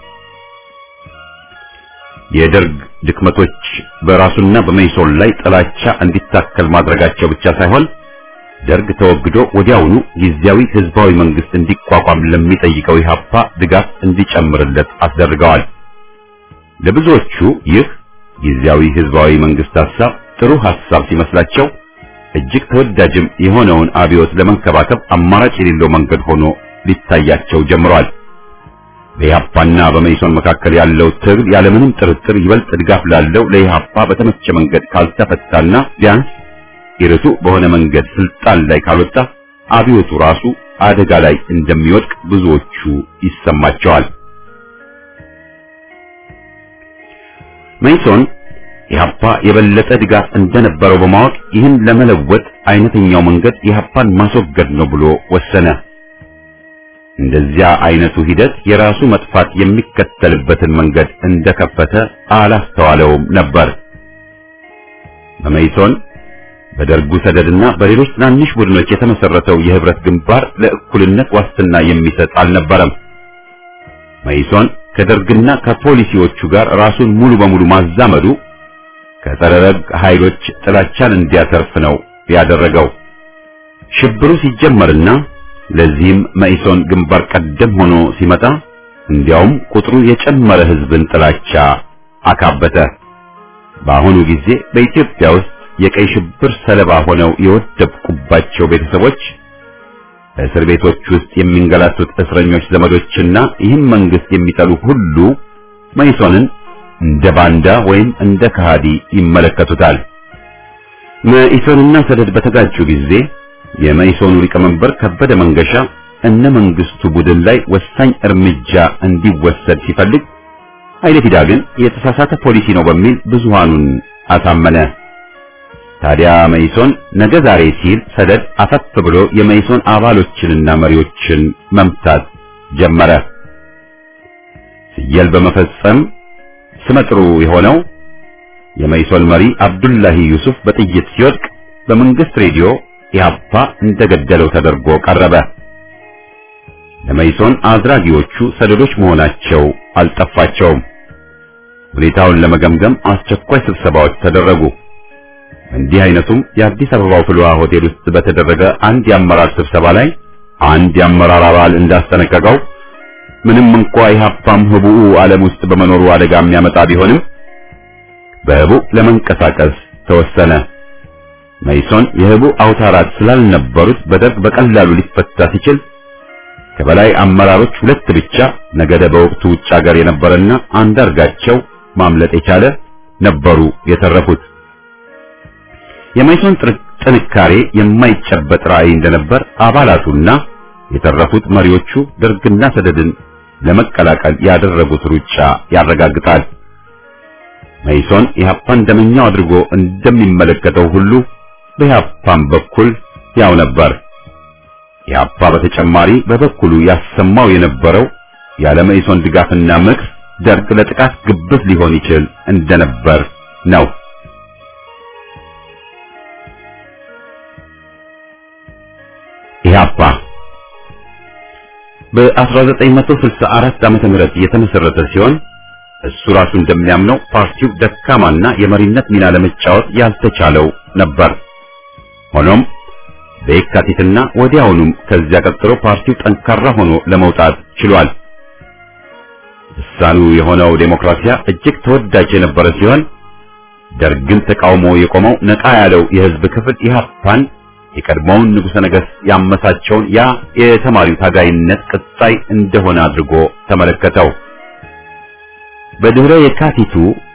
የደርግ ድክመቶች በራሱና በመኢሶን ላይ ጥላቻ እንዲታከል ማድረጋቸው ብቻ ሳይሆን ደርግ ተወግዶ ወዲያውኑ ጊዜያዊ ህዝባዊ መንግስት እንዲቋቋም ለሚጠይቀው ኢህአፓ ድጋፍ እንዲጨምርለት አስደርገዋል። ለብዙዎቹ ይህ ጊዜያዊ ህዝባዊ መንግስት ሐሳብ ጥሩ ሐሳብ ሲመስላቸው እጅግ ተወዳጅም የሆነውን አብዮት ለመንከባከብ አማራጭ የሌለው መንገድ ሆኖ ሊታያቸው ጀምሯል። በኢህአፓና በመኢሶን መካከል ያለው ትግል ያለምንም ጥርጥር ይበልጥ ድጋፍ ላለው ለኢህአፓ በተመቸ መንገድ ካልተፈታና ቢያንስ ይርቱ በሆነ መንገድ ስልጣን ላይ ካልወጣ አብዮቱ ራሱ አደጋ ላይ እንደሚወድቅ ብዙዎቹ ይሰማቸዋል። መኢሶን ኢህአፓ የበለጠ ድጋፍ እንደነበረው በማወቅ ይህን ለመለወጥ አይነተኛው መንገድ ኢህአፓን ማስወገድ ነው ብሎ ወሰነ። እንደዚያ አይነቱ ሂደት የራሱ መጥፋት የሚከተልበትን መንገድ እንደከፈተ አላስተዋለውም ነበር። በመኢሶን በደርጉ ሰደድና በሌሎች ትናንሽ ቡድኖች የተመሰረተው የህብረት ግንባር ለእኩልነት ዋስትና የሚሰጥ አልነበረም። መኢሶን ከደርግና ከፖሊሲዎቹ ጋር ራሱን ሙሉ በሙሉ ማዛመዱ ከጸረ ደርግ ኃይሎች ጥላቻን እንዲያተርፍ ነው ያደረገው። ሽብሩ ሲጀመርና ለዚህም መኢሶን ግንባር ቀደም ሆኖ ሲመጣ እንዲያውም ቁጥሩ የጨመረ ህዝብን ጥላቻ አካበተ። በአሁኑ ጊዜ በኢትዮጵያ ውስጥ የቀይ ሽብር ሰለባ ሆነው የወደቁባቸው ቤተሰቦች፣ እስር ቤቶች ውስጥ የሚንገላቱት እስረኞች ዘመዶችና ይህን መንግስት የሚጠሉ ሁሉ መኢሶንን እንደ ባንዳ ወይም እንደ ከሃዲ ይመለከቱታል። መኢሶንና ሰደድ በተጋጩ ጊዜ የመኢሶኑ ሊቀመንበር ከበደ መንገሻ እነ መንግስቱ ቡድን ላይ ወሳኝ እርምጃ እንዲወሰድ ሲፈልግ ኃይለ ፊዳ ግን የተሳሳተ ፖሊሲ ነው በሚል ብዙሃኑን አሳመነ። ታዲያ መኢሶን ነገ ዛሬ ሲል ሰደድ አፈፍ ብሎ የመኢሶን አባሎችንና መሪዎችን መምታት ጀመረ። ሲየል በመፈጸም ስመጥሩ የሆነው የመኢሶን መሪ አብዱላሂ ዩሱፍ በጥይት ሲወድቅ በመንግስት ሬዲዮ ኢህአፓ እንደገደለው ተደርጎ ቀረበ። ለመኢሶን አድራጊዎቹ ሰደዶች መሆናቸው አልጠፋቸውም። ሁኔታውን ለመገምገም አስቸኳይ ስብሰባዎች ተደረጉ። እንዲህ አይነቱም የአዲስ አበባው ፍልውሃ ሆቴል ውስጥ በተደረገ አንድ የአመራር ስብሰባ ላይ አንድ የአመራር አባል እንዳስጠነቀቀው ምንም እንኳ ኢህአፓም ህቡዕ ዓለም ውስጥ በመኖሩ አደጋ የሚያመጣ ቢሆንም በህቡዕ ለመንቀሳቀስ ተወሰነ። መኢሶን የህቡዕ አውታራት ስላልነበሩት በደርግ በቀላሉ ሊፈታ ሲችል ከበላይ አመራሮች ሁለት ብቻ ነገደ በወቅቱ ውጭ ሀገር የነበረና አንዳርጋቸው ማምለጥ የቻለ ነበሩ የተረፉት። የመኢሶን ጥንካሬ የማይጨበጥ ራዕይ እንደነበር አባላቱና የተረፉት መሪዎቹ ደርግና ሰደድን ለመቀላቀል ያደረጉት ሩጫ ያረጋግጣል። መኢሶን ኢህአፓን ደመኛው አድርጎ እንደሚመለከተው ሁሉ በኢህአፓም በኩል ያው ነበር። ኢህአፓ በተጨማሪ በበኩሉ ያሰማው የነበረው ያለ መኢሶን ድጋፍና ምክር ደርግ ለጥቃት ግብት ሊሆን ይችል እንደነበር ነው። ኢህአፓ በ1964 ዓመተ ምህረት የተመሰረተ ሲሆን እሱ ራሱ እንደሚያምነው ፓርቲው ደካማና የመሪነት ሚና ለመጫወት ያልተቻለው ነበር። ሆኖም በየካቲትና ወዲያውኑም ከዚያ ቀጥሎ ፓርቲው ጠንካራ ሆኖ ለመውጣት ችሏል። ልሳኑ የሆነው ዴሞክራሲያ እጅግ ተወዳጅ የነበረ ሲሆን ደርግን ተቃውሞ የቆመው ነቃ ያለው የህዝብ ክፍል ኢህአፓን የቀድሞውን ንጉሠ ነገሥት ያመሳቸውን ያ የተማሪው ታጋይነት ቅጣይ እንደሆነ አድርጎ ተመለከተው። በድህረ የካቲቱ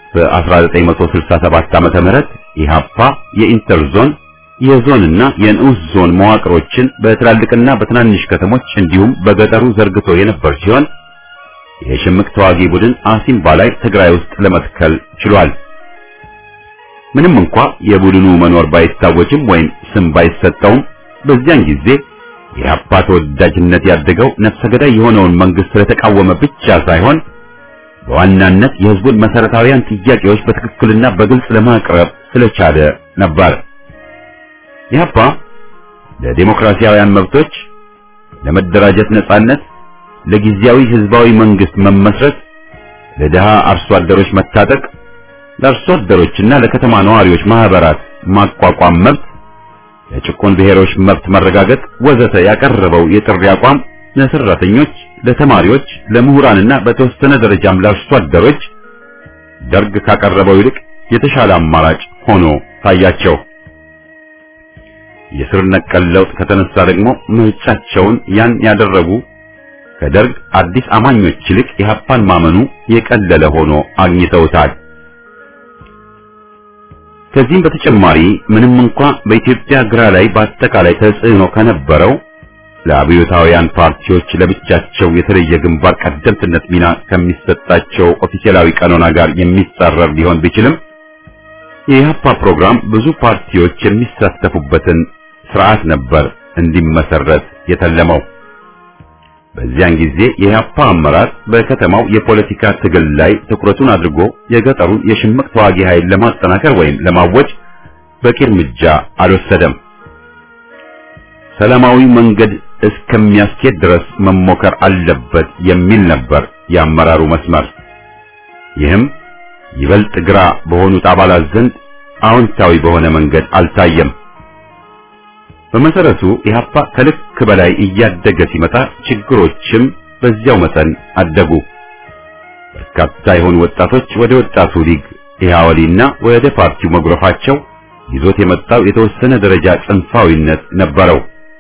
በ1967 ዓመተ ምህረት ኢህአፓ የኢንተርዞን የዞንና የንዑስ ዞን መዋቅሮችን በትላልቅና በትናንሽ ከተሞች እንዲሁም በገጠሩ ዘርግቶ የነበር ሲሆን የሽምቅ ተዋጊ ቡድን አሲምባ ላይ ትግራይ ውስጥ ለመትከል ችሏል። ምንም እንኳ የቡድኑ መኖር ባይታወጅም ወይም ስም ባይሰጠውም በዚያን ጊዜ የኢህአፓ ተወዳጅነት ያደገው ነፍሰ ገዳይ የሆነውን መንግስት ስለተቃወመ ብቻ ሳይሆን በዋናነት የህዝቡን መሰረታዊያን ጥያቄዎች በትክክልና በግልጽ ለማቅረብ ስለቻለ ነበር። ኢህአፓ ለዲሞክራሲያውያን መብቶች፣ ለመደራጀት ነጻነት፣ ለጊዜያዊ ህዝባዊ መንግስት መመስረት፣ ለደሃ አርሶ አደሮች መታጠቅ፣ ለአርሶ አደሮችና ለከተማ ነዋሪዎች ማህበራት ማቋቋም መብት፣ ለጭቁን ብሔሮች መብት መረጋገጥ ወዘተ ያቀረበው የጥሪ አቋም ለሰራተኞች፣ ለተማሪዎች፣ ለምሁራንና በተወሰነ ደረጃም ለአርሶ አደሮች ደርግ ካቀረበው ይልቅ የተሻለ አማራጭ ሆኖ ታያቸው። የስር ነቀል ለውጥ ከተነሳ ደግሞ ምርጫቸውን ያን ያደረጉ ከደርግ አዲስ አማኞች ይልቅ ኢህአፓን ማመኑ የቀለለ ሆኖ አግኝተውታል። ከዚህም በተጨማሪ ምንም እንኳ በኢትዮጵያ ግራ ላይ በአጠቃላይ ተጽዕኖ ከነበረው ለአብዮታውያን ፓርቲዎች ለብቻቸው የተለየ ግንባር ቀደምትነት ሚና ከሚሰጣቸው ኦፊሴላዊ ቀኖና ጋር የሚጻረር ሊሆን ቢችልም የኢህአፓ ፕሮግራም ብዙ ፓርቲዎች የሚሳተፉበትን ስርዓት ነበር እንዲመሰረት የተለመው። በዚያን ጊዜ የኢህአፓ አመራር በከተማው የፖለቲካ ትግል ላይ ትኩረቱን አድርጎ የገጠሩን የሽምቅ ተዋጊ ኃይል ለማጠናከር ወይም ለማወጅ በቂ እርምጃ አልወሰደም። ሰላማዊ መንገድ እስከሚያስኬድ ድረስ መሞከር አለበት የሚል ነበር የአመራሩ መስመር። ይህም ይበልጥ ግራ በሆኑት አባላት ዘንድ አዎንታዊ በሆነ መንገድ አልታየም። በመሰረቱ ኢህአፓ ከልክ በላይ እያደገ ሲመጣ ችግሮችም በዚያው መጠን አደጉ። በርካታ የሆኑ ወጣቶች ወደ ወጣቱ ሊግ ኢህአወሊና ወደ ፓርቲው መጉረፋቸው ይዞት የመጣው የተወሰነ ደረጃ ጽንፋዊነት ነበረው።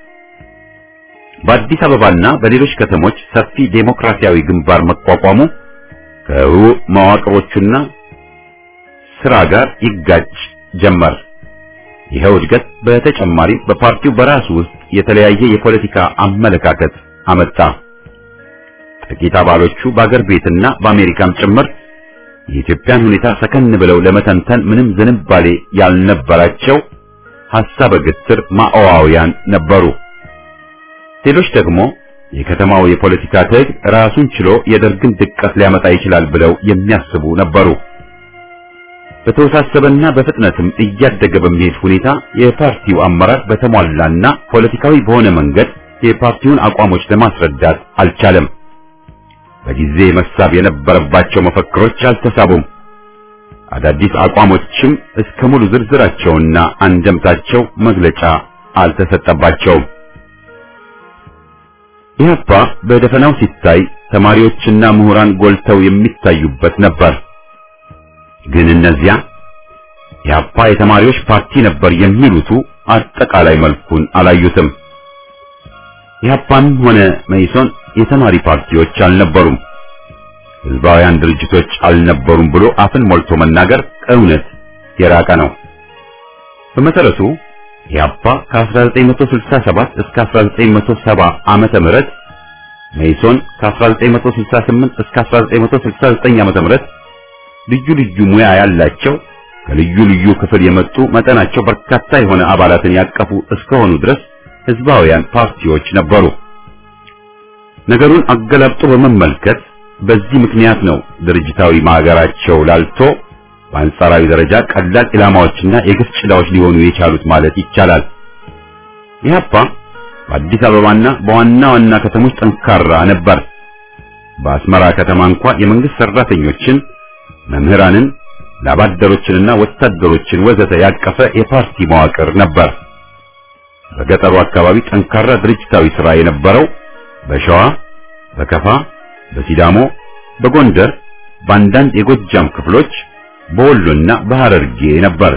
በአዲስ አበባና በሌሎች ከተሞች ሰፊ ዴሞክራሲያዊ ግንባር መቋቋሙ ከህቡዕ መዋቅሮቹና ስራ ጋር ይጋጭ ጀመር። ይኸው እድገት በተጨማሪ በፓርቲው በራሱ ውስጥ የተለያየ የፖለቲካ አመለካከት አመጣ። ጥቂት አባሎቹ በአገር ቤትና በአሜሪካም ጭምር የኢትዮጵያን ሁኔታ ሰከን ብለው ለመተንተን ምንም ዝንባሌ ያልነበራቸው ሐሳበ ግትር ማኦዋውያን ነበሩ። ሌሎች ደግሞ የከተማው የፖለቲካ ትግል ራሱን ችሎ የደርግን ድቀት ሊያመጣ ይችላል ብለው የሚያስቡ ነበሩ። በተወሳሰበና በፍጥነትም እያደገ በሚሄድ ሁኔታ የፓርቲው አመራር በተሟላና ፖለቲካዊ በሆነ መንገድ የፓርቲውን አቋሞች ለማስረዳት አልቻለም። በጊዜ መሳብ የነበረባቸው መፈክሮች አልተሳቡም። አዳዲስ አቋሞችም እስከ ሙሉ ዝርዝራቸውና አንደምታቸው መግለጫ አልተሰጠባቸውም። ኢህአፓ በደፈናው ሲታይ ተማሪዎችና ምሁራን ጎልተው የሚታዩበት ነበር። ግን እነዚያ ኢህአፓ የተማሪዎች ፓርቲ ነበር የሚሉቱ አጠቃላይ መልኩን አላዩትም። ኢህአፓም ሆነ መኢሶን የተማሪ ፓርቲዎች አልነበሩም፣ ህዝባውያን ድርጅቶች አልነበሩም ብሎ አፍን ሞልቶ መናገር ከእውነት የራቀ ነው። በመሰረቱ ኢህአፓ ከ1967 እስከ 1970 ዓመተ ምህረት፣ መኢሶን ከ1968 እስከ 1969 ዓመተ ምህረት ልዩ ልዩ ሙያ ያላቸው ከልዩ ልዩ ክፍል የመጡ መጠናቸው በርካታ የሆነ አባላትን ያቀፉ እስከሆኑ ድረስ ህዝባውያን ፓርቲዎች ነበሩ። ነገሩን አገላብጦ በመመልከት በዚህ ምክንያት ነው ድርጅታዊ ማገራቸው ላልቶ በአንጻራዊ ደረጃ ቀላል ኢላማዎችና የግፍ ጭላዎች ሊሆኑ የቻሉት ማለት ይቻላል። ኢህአፓ በአዲስ አበባና በዋና ዋና ከተሞች ጠንካራ ነበር። በአስመራ ከተማ እንኳን የመንግስት ሰራተኞችን፣ መምህራንን፣ ላባደሮችንና ወታደሮችን ወዘተ ያቀፈ የፓርቲ መዋቅር ነበር። በገጠሩ አካባቢ ጠንካራ ድርጅታዊ ሥራ የነበረው በሸዋ፣ በከፋ፣ በሲዳሞ፣ በጎንደር፣ በአንዳንድ የጎጃም ክፍሎች፣ በወሎና በሐረርጌ ነበር።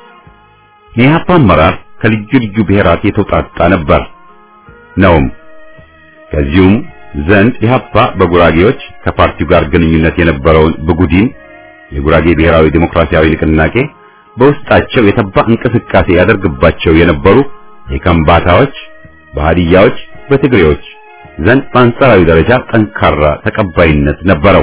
የኢህአፓ አመራር ከልዩ ልዩ ብሔራት የተውጣጣ ነበር ነውም። ከዚሁም ዘንድ ኢህአፓ በጉራጌዎች ከፓርቲው ጋር ግንኙነት የነበረውን ብጉዲን የጉራጌ ብሔራዊ ዴሞክራሲያዊ ንቅናቄ በውስጣቸው የተባ እንቅስቃሴ ያደርግባቸው የነበሩ የከምባታዎች፣ በሃዲያዎች፣ በትግሬዎች ዘንድ በአንጻራዊ ደረጃ ጠንካራ ተቀባይነት ነበረው።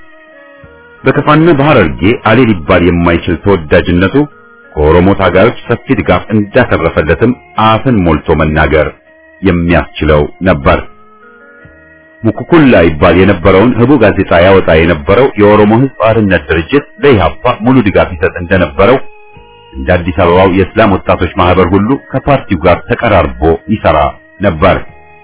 በከፋና በሐረርጌ አሌ ሊባል የማይችል ተወዳጅነቱ ከኦሮሞ ታጋዮች ሰፊ ድጋፍ እንዳተረፈለትም አፍን ሞልቶ መናገር የሚያስችለው ነበር። ሙኩኩላ ይባል የነበረውን ህቡ ጋዜጣ ያወጣ የነበረው የኦሮሞ ህዝብ አርነት ድርጅት ለኢህአፓ ሙሉ ድጋፍ ይሰጥ እንደነበረው እንደ አዲስ አበባው የእስላም ወጣቶች ማህበር ሁሉ ከፓርቲው ጋር ተቀራርቦ ይሰራ ነበር።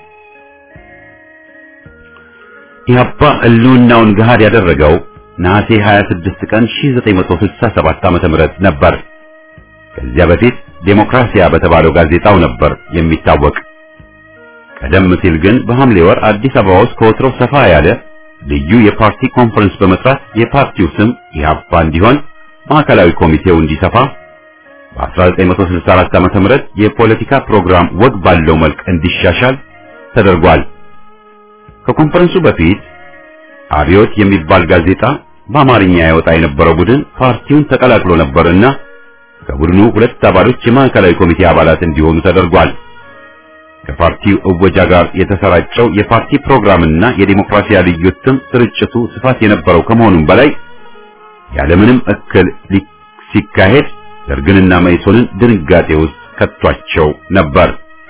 ኢህአፓ ህልውናውን ገሃድ ያደረገው ነሐሴ 26 ቀን 1967 ዓመተ ምህረት ነበር። ከዚያ በፊት ዴሞክራሲያ በተባለው ጋዜጣው ነበር የሚታወቅ። ቀደም ሲል ግን በሐምሌ ወር አዲስ አበባ ውስጥ ከወትሮው ሰፋ ያለ ልዩ የፓርቲ ኮንፈረንስ በመስራት የፓርቲው ስም ኢህአፓ እንዲሆን ማዕከላዊ ኮሚቴው እንዲሰፋ በ1964 ዓመተ ምህረት የፖለቲካ ፕሮግራም ወግ ባለው መልክ እንዲሻሻል ተደርጓል። ከኮንፈረንሱ በፊት አብዮት የሚባል ጋዜጣ በአማርኛ ያወጣ የነበረው ቡድን ፓርቲውን ተቀላቅሎ ነበርና ከቡድኑ ሁለት አባሎች የማዕከላዊ ኮሚቴ አባላት እንዲሆኑ ተደርጓል። ከፓርቲው እወጃ ጋር የተሰራጨው የፓርቲ ፕሮግራምና የዲሞክራሲያ ልዩ እትም ስርጭቱ ስፋት የነበረው ከመሆኑም በላይ ያለምንም እክል ሲካሄድ ደርግንና መኢሶንን ድንጋጤ ውስጥ ከቷቸው ነበር።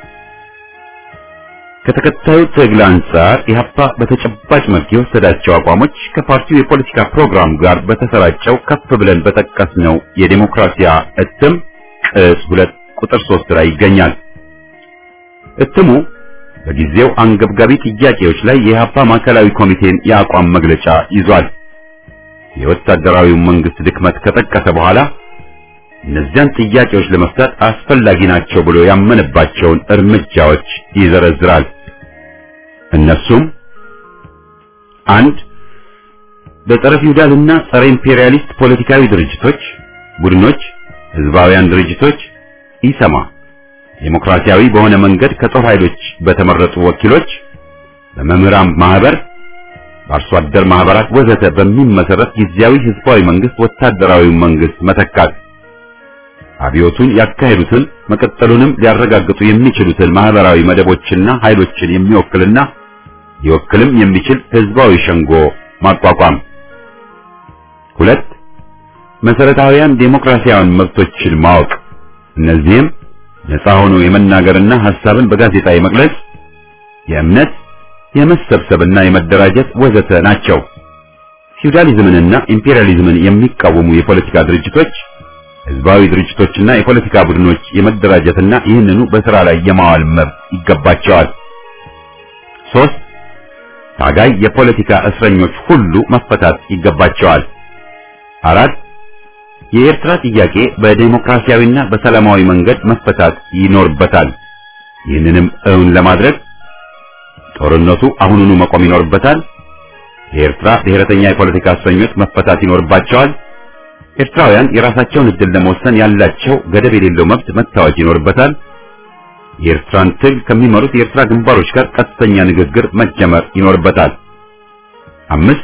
ከተከታዩ ትግል አንጻር ኢህአፓ በተጨባጭ መልክ የወሰዳቸው አቋሞች ከፓርቲው የፖለቲካ ፕሮግራም ጋር በተሰራጨው ከፍ ብለን በጠቀስነው የዲሞክራሲያ እትም ቅጽ 2 ቁጥር 3 ላይ ይገኛል። እትሙ በጊዜው አንገብጋቢ ጥያቄዎች ላይ የኢህአፓ ማዕከላዊ ኮሚቴን የአቋም መግለጫ ይዟል። የወታደራዊው መንግስት ድክመት ከጠቀሰ በኋላ እነዚያን ጥያቄዎች ለመፍታት አስፈላጊ ናቸው ብሎ ያመነባቸውን እርምጃዎች ይዘረዝራል። እነሱም 1. በጸረ ፊውዳልና ጸረ ኢምፔሪያሊስት ፖለቲካዊ ድርጅቶች፣ ቡድኖች፣ ህዝባውያን ድርጅቶች፣ ኢሰማ ዴሞክራሲያዊ በሆነ መንገድ ከጦር ኃይሎች በተመረጡ ወኪሎች፣ በመምህራን ማህበር፣ በአርሶ አደር ማህበራት ወዘተ በሚመሰረት ጊዜያዊ ህዝባዊ መንግስት ወታደራዊ መንግስት መተካት፣ አብዮቱን ያካሄዱትን መቀጠሉንም ሊያረጋግጡ የሚችሉትን ማህበራዊ መደቦችና ኃይሎችን የሚወክልና ሊወክልም የሚችል ህዝባዊ ሸንጎ ማቋቋም። 2. መሰረታዊያን ዴሞክራሲያዊ መብቶችን ማወቅ። እነዚህም ነፃ ሆኖ የመናገርና ሐሳብን በጋዜጣ የመግለጽ፣ የእምነት፣ የመሰብሰብና የመደራጀት ወዘተ ናቸው። ፊውዳሊዝምንና ኢምፔሪያሊዝምን የሚቃወሙ የፖለቲካ ድርጅቶች፣ ህዝባዊ ድርጅቶችና የፖለቲካ ቡድኖች የመደራጀትና ይህንኑ በሥራ ላይ የማዋል መብት ይገባቸዋል። 3. ታጋይ የፖለቲካ እስረኞች ሁሉ መፈታት ይገባቸዋል። 4. የኤርትራ ጥያቄ በዲሞክራሲያዊና በሰላማዊ መንገድ መፈታት ይኖርበታል። ይህንንም እውን ለማድረግ ጦርነቱ አሁኑኑ መቆም ይኖርበታል። የኤርትራ ብሔረተኛ የፖለቲካ እስረኞች መፈታት ይኖርባቸዋል። ኤርትራውያን የራሳቸውን ዕድል ለመወሰን ያላቸው ገደብ የሌለው መብት መታወጅ ይኖርበታል። የኤርትራን ትግል ከሚመሩት የኤርትራ ግንባሮች ጋር ቀጥተኛ ንግግር መጀመር ይኖርበታል። 5.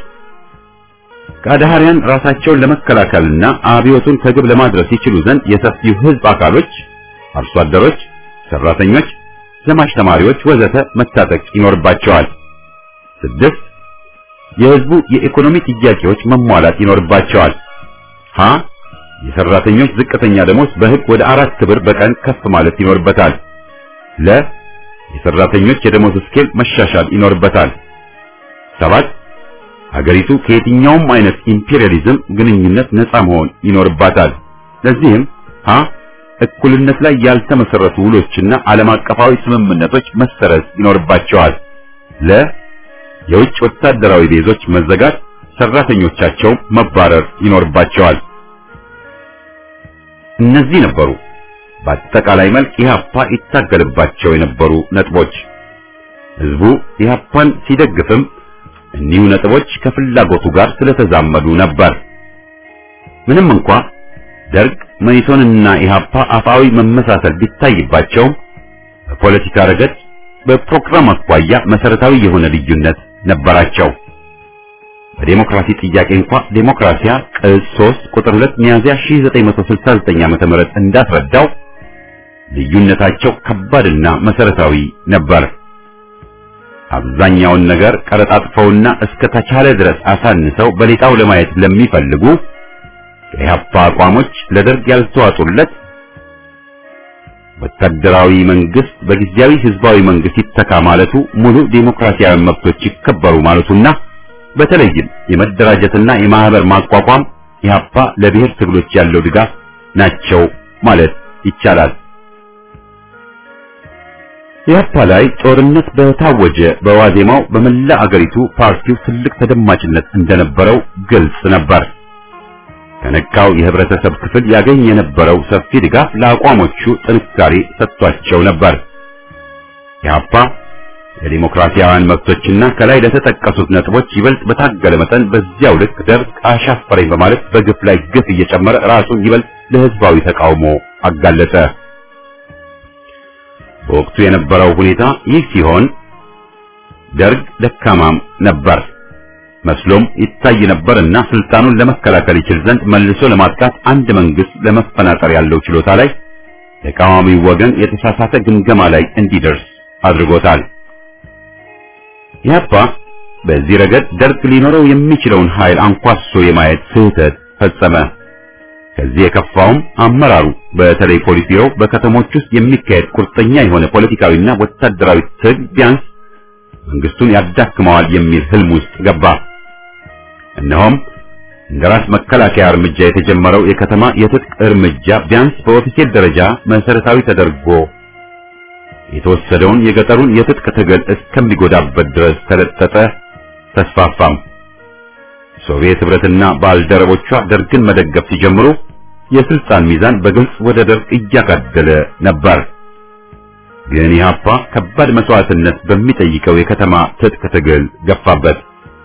ከአድሃሪያን ራሳቸውን ለመከላከልና አብዮቱን ከግብ ለማድረስ ይችሉ ዘንድ የሰፊው ህዝብ አካሎች፣ አርሶ አደሮች፣ ሰራተኞች፣ ዘማች ተማሪዎች ወዘተ መታጠቅ ይኖርባቸዋል። 6. የህዝቡ የኢኮኖሚ ጥያቄዎች መሟላት ይኖርባቸዋል። ሀ የሰራተኞች ዝቅተኛ ደሞዝ በህግ ወደ 4 ብር በቀን ከፍ ማለት ይኖርበታል። ለ የሰራተኞች የደሞዝ ስኬል መሻሻል ይኖርበታል። 7. ሀገሪቱ ከየትኛውም አይነት ኢምፔሪያሊዝም ግንኙነት ነፃ መሆን ይኖርባታል። ለዚህም ሀ እኩልነት ላይ ያልተመሰረቱ ውሎችና ዓለም አቀፋዊ ስምምነቶች መሰረዝ ይኖርባቸዋል። ለ የውጭ ወታደራዊ ቤዞች መዘጋት፣ ሰራተኞቻቸው መባረር ይኖርባቸዋል። እነዚህ ነበሩ በአጠቃላይ መልክ ኢህአፓ ይታገልባቸው የነበሩ ነጥቦች። ህዝቡ ኢህአፓን ሲደግፍም እኒሁ ነጥቦች ከፍላጎቱ ጋር ስለተዛመዱ ነበር። ምንም እንኳ ደርግ መኢሶንና ኢህአፓ አፋዊ መመሳሰል ቢታይባቸውም በፖለቲካ ረገድ በፕሮግራም አኳያ መሰረታዊ የሆነ ልዩነት ነበራቸው። በዲሞክራሲ ጥያቄ እንኳ ዴሞክራሲያ ቅጽ 3 ቁጥር 2 ሚያዝያ 1969 ዓ.ም እንዳስረዳው ልዩነታቸው ከባድና መሰረታዊ ነበር። አብዛኛውን ነገር ቀረጣጥፈውና እስከ ተቻለ ድረስ አሳንሰው በሌጣው ለማየት ለሚፈልጉ የኢህአፓ አቋሞች ለደርግ ያልተዋጡለት ወታደራዊ መንግስት በጊዜያዊ ህዝባዊ መንግስት ይተካ ማለቱ ሙሉ ዴሞክራሲያዊ መብቶች ይከበሩ ማለቱና በተለይም የመደራጀትና የማህበር ማቋቋም ኢህአፓ ለብሔር ትግሎች ያለው ድጋፍ ናቸው ማለት ይቻላል። ኢህአፓ ላይ ጦርነት በታወጀ በዋዜማው በመላ አገሪቱ ፓርቲው ትልቅ ተደማጭነት እንደነበረው ግልጽ ነበር። ከነቃው የህብረተሰብ ክፍል ያገኝ የነበረው ሰፊ ድጋፍ ለአቋሞቹ ጥንካሬ ሰጥቷቸው ነበር። ኢህአፓ የዲሞክራሲያውያን መብቶችና ከላይ ለተጠቀሱት ነጥቦች ይበልጥ በታገለ መጠን በዚያው ልክ ደርግ አሻፈረኝ በማለት በግፍ ላይ ግፍ እየጨመረ ራሱን ይበልጥ ለህዝባዊ ተቃውሞ አጋለጠ። በወቅቱ የነበረው ሁኔታ ይህ ሲሆን ደርግ ደካማም ነበር መስሎም ይታይ ነበርና ስልጣኑን ለመከላከል ይችል ዘንድ መልሶ ለማጥቃት አንድ መንግስት ለመፈናጠር ያለው ችሎታ ላይ ተቃዋሚው ወገን የተሳሳተ ግምገማ ላይ እንዲደርስ አድርጎታል። ኢህአፓ በዚህ ረገድ ደርግ ሊኖረው የሚችለውን ኃይል አንኳሶ የማየት ስህተት ፈጸመ። ከዚህ የከፋውም አመራሩ በተለይ ፖሊሲው በከተሞች ውስጥ የሚካሄድ ቁርጠኛ የሆነ ፖለቲካዊና ወታደራዊ ትግል ቢያንስ መንግስቱን ያዳክመዋል የሚል ህልም ውስጥ ገባ። እነሆም እንደራስ መከላከያ እርምጃ የተጀመረው የከተማ የትጥቅ እርምጃ ቢያንስ በኦፊሴል ደረጃ መሰረታዊ ተደርጎ የተወሰደውን የገጠሩን የትጥቅ ትግል እስከሚጎዳበት ድረስ ተለጠጠ፣ ተስፋፋም። ሶቪየት ህብረትና ባልደረቦቿ ደርግን መደገፍ ሲጀምሩ የስልጣን ሚዛን በግልጽ ወደ ደርግ እያጋደለ ነበር። ግን ኢህአፓ ከባድ መስዋዕትነት በሚጠይቀው የከተማ ትጥቅ ትግል ገፋበት።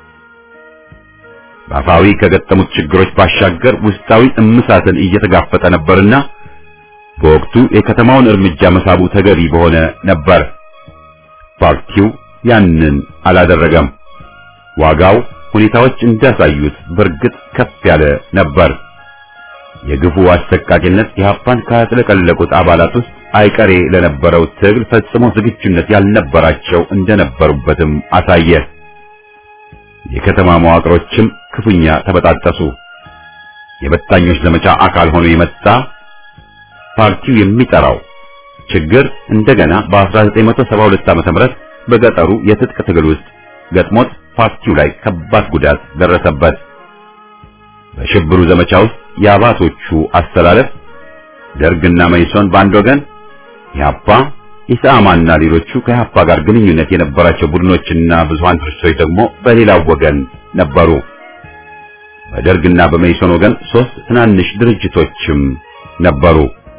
በአፋዊ ከገጠሙት ችግሮች ባሻገር ውስጣዊ እምሳትን እየተጋፈጠ ነበርና በወቅቱ የከተማውን እርምጃ መሳቡ ተገቢ በሆነ ነበር። ፓርቲው ያንን አላደረገም። ዋጋው ሁኔታዎች እንዳሳዩት በእርግጥ ከፍ ያለ ነበር። የግፉ አሰቃቂነት ኢህአፓን ካጥለቀለቁት አባላት ውስጥ አይቀሬ ለነበረው ትግል ፈጽሞ ዝግጁነት ያልነበራቸው እንደነበሩበትም አሳየ። የከተማ መዋቅሮችም ክፉኛ ተበጣጠሱ። የበታኞች ዘመቻ አካል ሆኖ የመጣ ፓርቲው የሚጠራው ችግር እንደገና በ1972 ዓ.ም በገጠሩ የትጥቅ ትግል ውስጥ ገጥሞት ፓርቲው ላይ ከባድ ጉዳት ደረሰበት። በሽብሩ ዘመቻ ውስጥ የአባቶቹ አስተላለፍ ደርግና መኢሶን በአንድ ወገን፣ ኢህአፓ፣ ኢሰአማና ሌሎቹ ከኢህአፓ ጋር ግንኙነት የነበራቸው ቡድኖችና ብዙሃን ድርጅቶች ደግሞ በሌላው ወገን ነበሩ። በደርግና በመኢሶን ወገን 3 ትናንሽ ድርጅቶችም ነበሩ።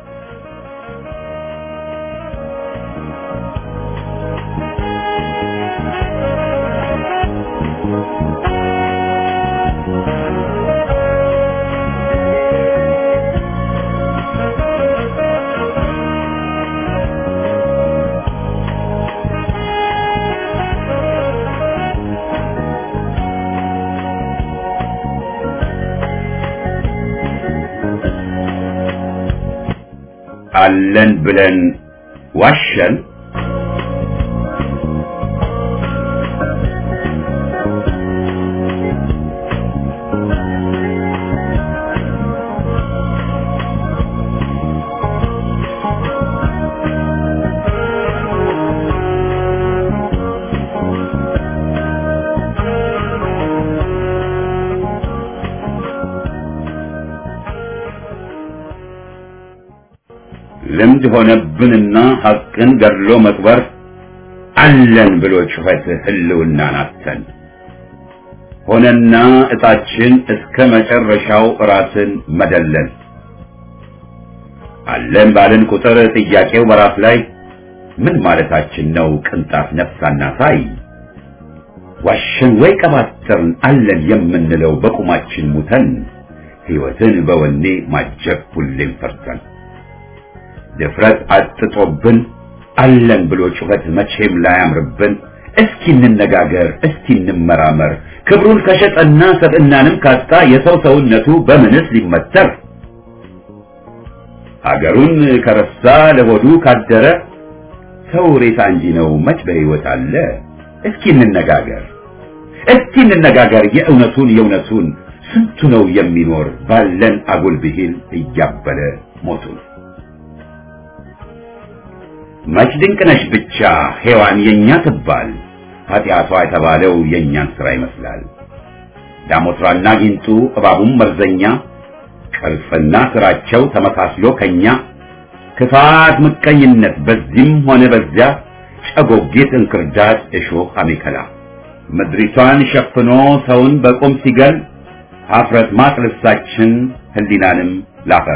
አለን ብለን ዋሸን። ልምድ ሆነብንና ሐቅን ገድሎ መቅበር አለን ብሎ ጩኸት ህልውናን አተን ሆነና እጣችን እስከ መጨረሻው ራስን መደለል። አለን ባልን ቁጥር ጥያቄው በራስ ላይ ምን ማለታችን ነው? ቅንጣት ነፍሳና ሳይ ዋሸን ወይ ቀባጥርን አለን የምንለው በቁማችን ሙተን ሕይወትን በወኔ ማጀብ ሁሌም ፈርተን ድፍረት አጥጦብን አለን ብሎ ጩኸት መቼም ላያምርብን። እስኪ እንነጋገር፣ እስኪ እንመራመር። ክብሩን ከሸጠና ሰብእናንም ካጣ የሰው ሰውነቱ በምንስ ሊመተር? አገሩን ከረሳ ለሆዱ ካደረ ሰው ሬሳ እንጂ ነው መች በሕይወት አለ? እስኪ እንነጋገር፣ እስኪ እንነጋገር የእውነቱን ስንቱ ነው የሚኖር ባለን አጉል ብሂል እያበለ ሞቱን። መች ድንቅነሽ ብቻ ሔዋን የኛ ትባል ኃጢአቷ የተባለው የኛን ሥራ ይመስላል። ዳሞትራና ጊንጡ እባቡም መርዘኛ ቅርጽና ሥራቸው ተመሳስሎ ከኛ ክፋት ምቀኝነት በዚህም ሆነ በዚያ ጨጎጌት እንክርዳድ እሾህ አሜከላ ምድሪቷን ሸፍኖ ሰውን በቁም ሲገል ኀፍረት ማቅ ልብሳችን ህሊናንም ላፈር።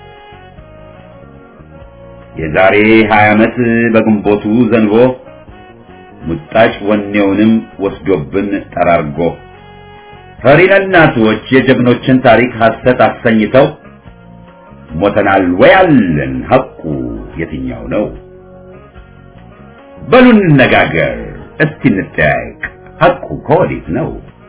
የዛሬ 20 ዓመት በግንቦቱ ዘንቦ ሙጣጭ ወኔውንም ወስዶብን ጠራርጎ ፈሪና እናቶች የጀግኖችን ታሪክ ሐሰት አሰኝተው ሞተናል ወይ አለን ሐቁ የትኛው ነው? በሉን እንነጋገር እስቲ እንጠያየቅ ሐቁ ከወዴት ነው?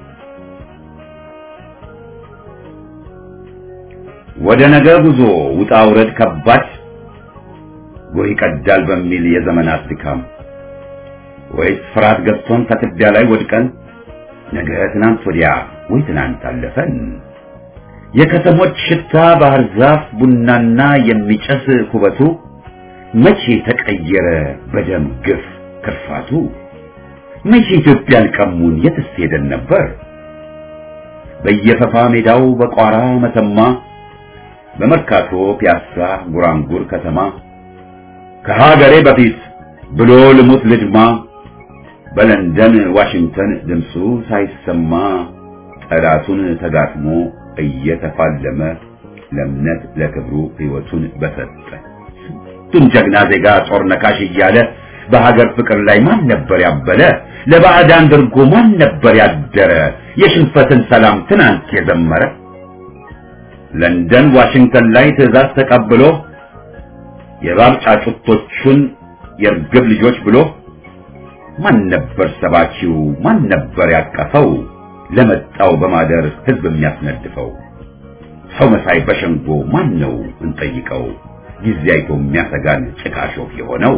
ወደ ነገ ጉዞ ውጣ ውረድ ከባድ ጎይ ቀዳል በሚል የዘመናት ድካም ወይስ ፍርሃት ገብቶን ከትቢያ ላይ ወድቀን ነገ ትናንት ወዲያ ወይ ትናንት አለፈን? የከተሞች ሽታ ባህር ዛፍ ቡናና የሚጨስ ኩበቱ መቼ ተቀየረ በደም ግፍ ክርፋቱ? መቼ ኢትዮጵያን ቀሙን የትስ ሄደን ነበር? በየፈፋ ሜዳው በቋራ መተማ በመርካቶ ፒያሳ ጉራንጉር ከተማ ከሀገሬ በፊት ብሎ ልሙት ልድማ በለንደን ዋሽንግተን ድምፁ ሳይሰማ ጠላቱን ተጋጥሞ እየተፋለመ ለእምነት ለክብሩ ሕይወቱን በሰጠ ስንቱን ጀግና ዜጋ ጦር ነካሽ እያለ በሀገር ፍቅር ላይ ማን ነበር ያበለ? ለባዕዳን ድርጎ ማን ነበር ያደረ? የሽንፈትን ሰላም ትናንት የዘመረ? ለንደን ዋሽንግተን ላይ ትዕዛዝ ተቀብሎ የባብ ጫጩቶቹን የርግብ ልጆች ብሎ ማን ነበር ሰባኪው? ማን ነበር ያቀፈው? ለመጣው በማደር ህዝብ የሚያስነድፈው ሰው መሳይ በሸንጎ ማን ነው እንጠይቀው? ጊዜ አይቶ የሚያሰጋን ጭቃ ሾፍ የሆነው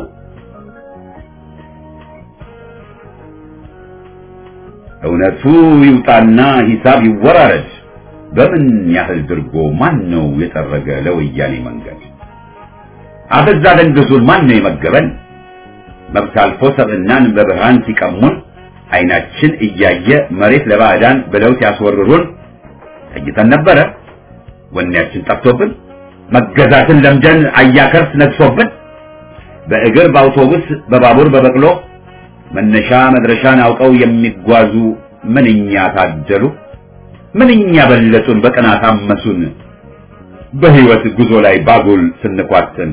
እውነቱ ይውጣና ሂሳብ ይወራረድ። በምን ያህል ድርጎ ማን ነው የጠረገ ለወያኔ መንገድ? አበዛ ደንግዙን ማን ነው የመገበን? መብት አልፎ ሰብናን በብርሃን ሲቀሙን አይናችን እያየ መሬት ለባዕዳን ብለው ሲያስወርሩን ተኝተን ነበረ ወኔያችን ጠፍቶብን መገዛትን ለምደን አያከርስ ነግሶብን በእግር በአውቶቡስ በባቡር በበቅሎ መነሻ መድረሻን አውቀው የሚጓዙ ምንኛ ታደሉ ምንኛ በለጡን በቀናት አመሱን በህይወት ጉዞ ላይ ባጉል ስንኳተን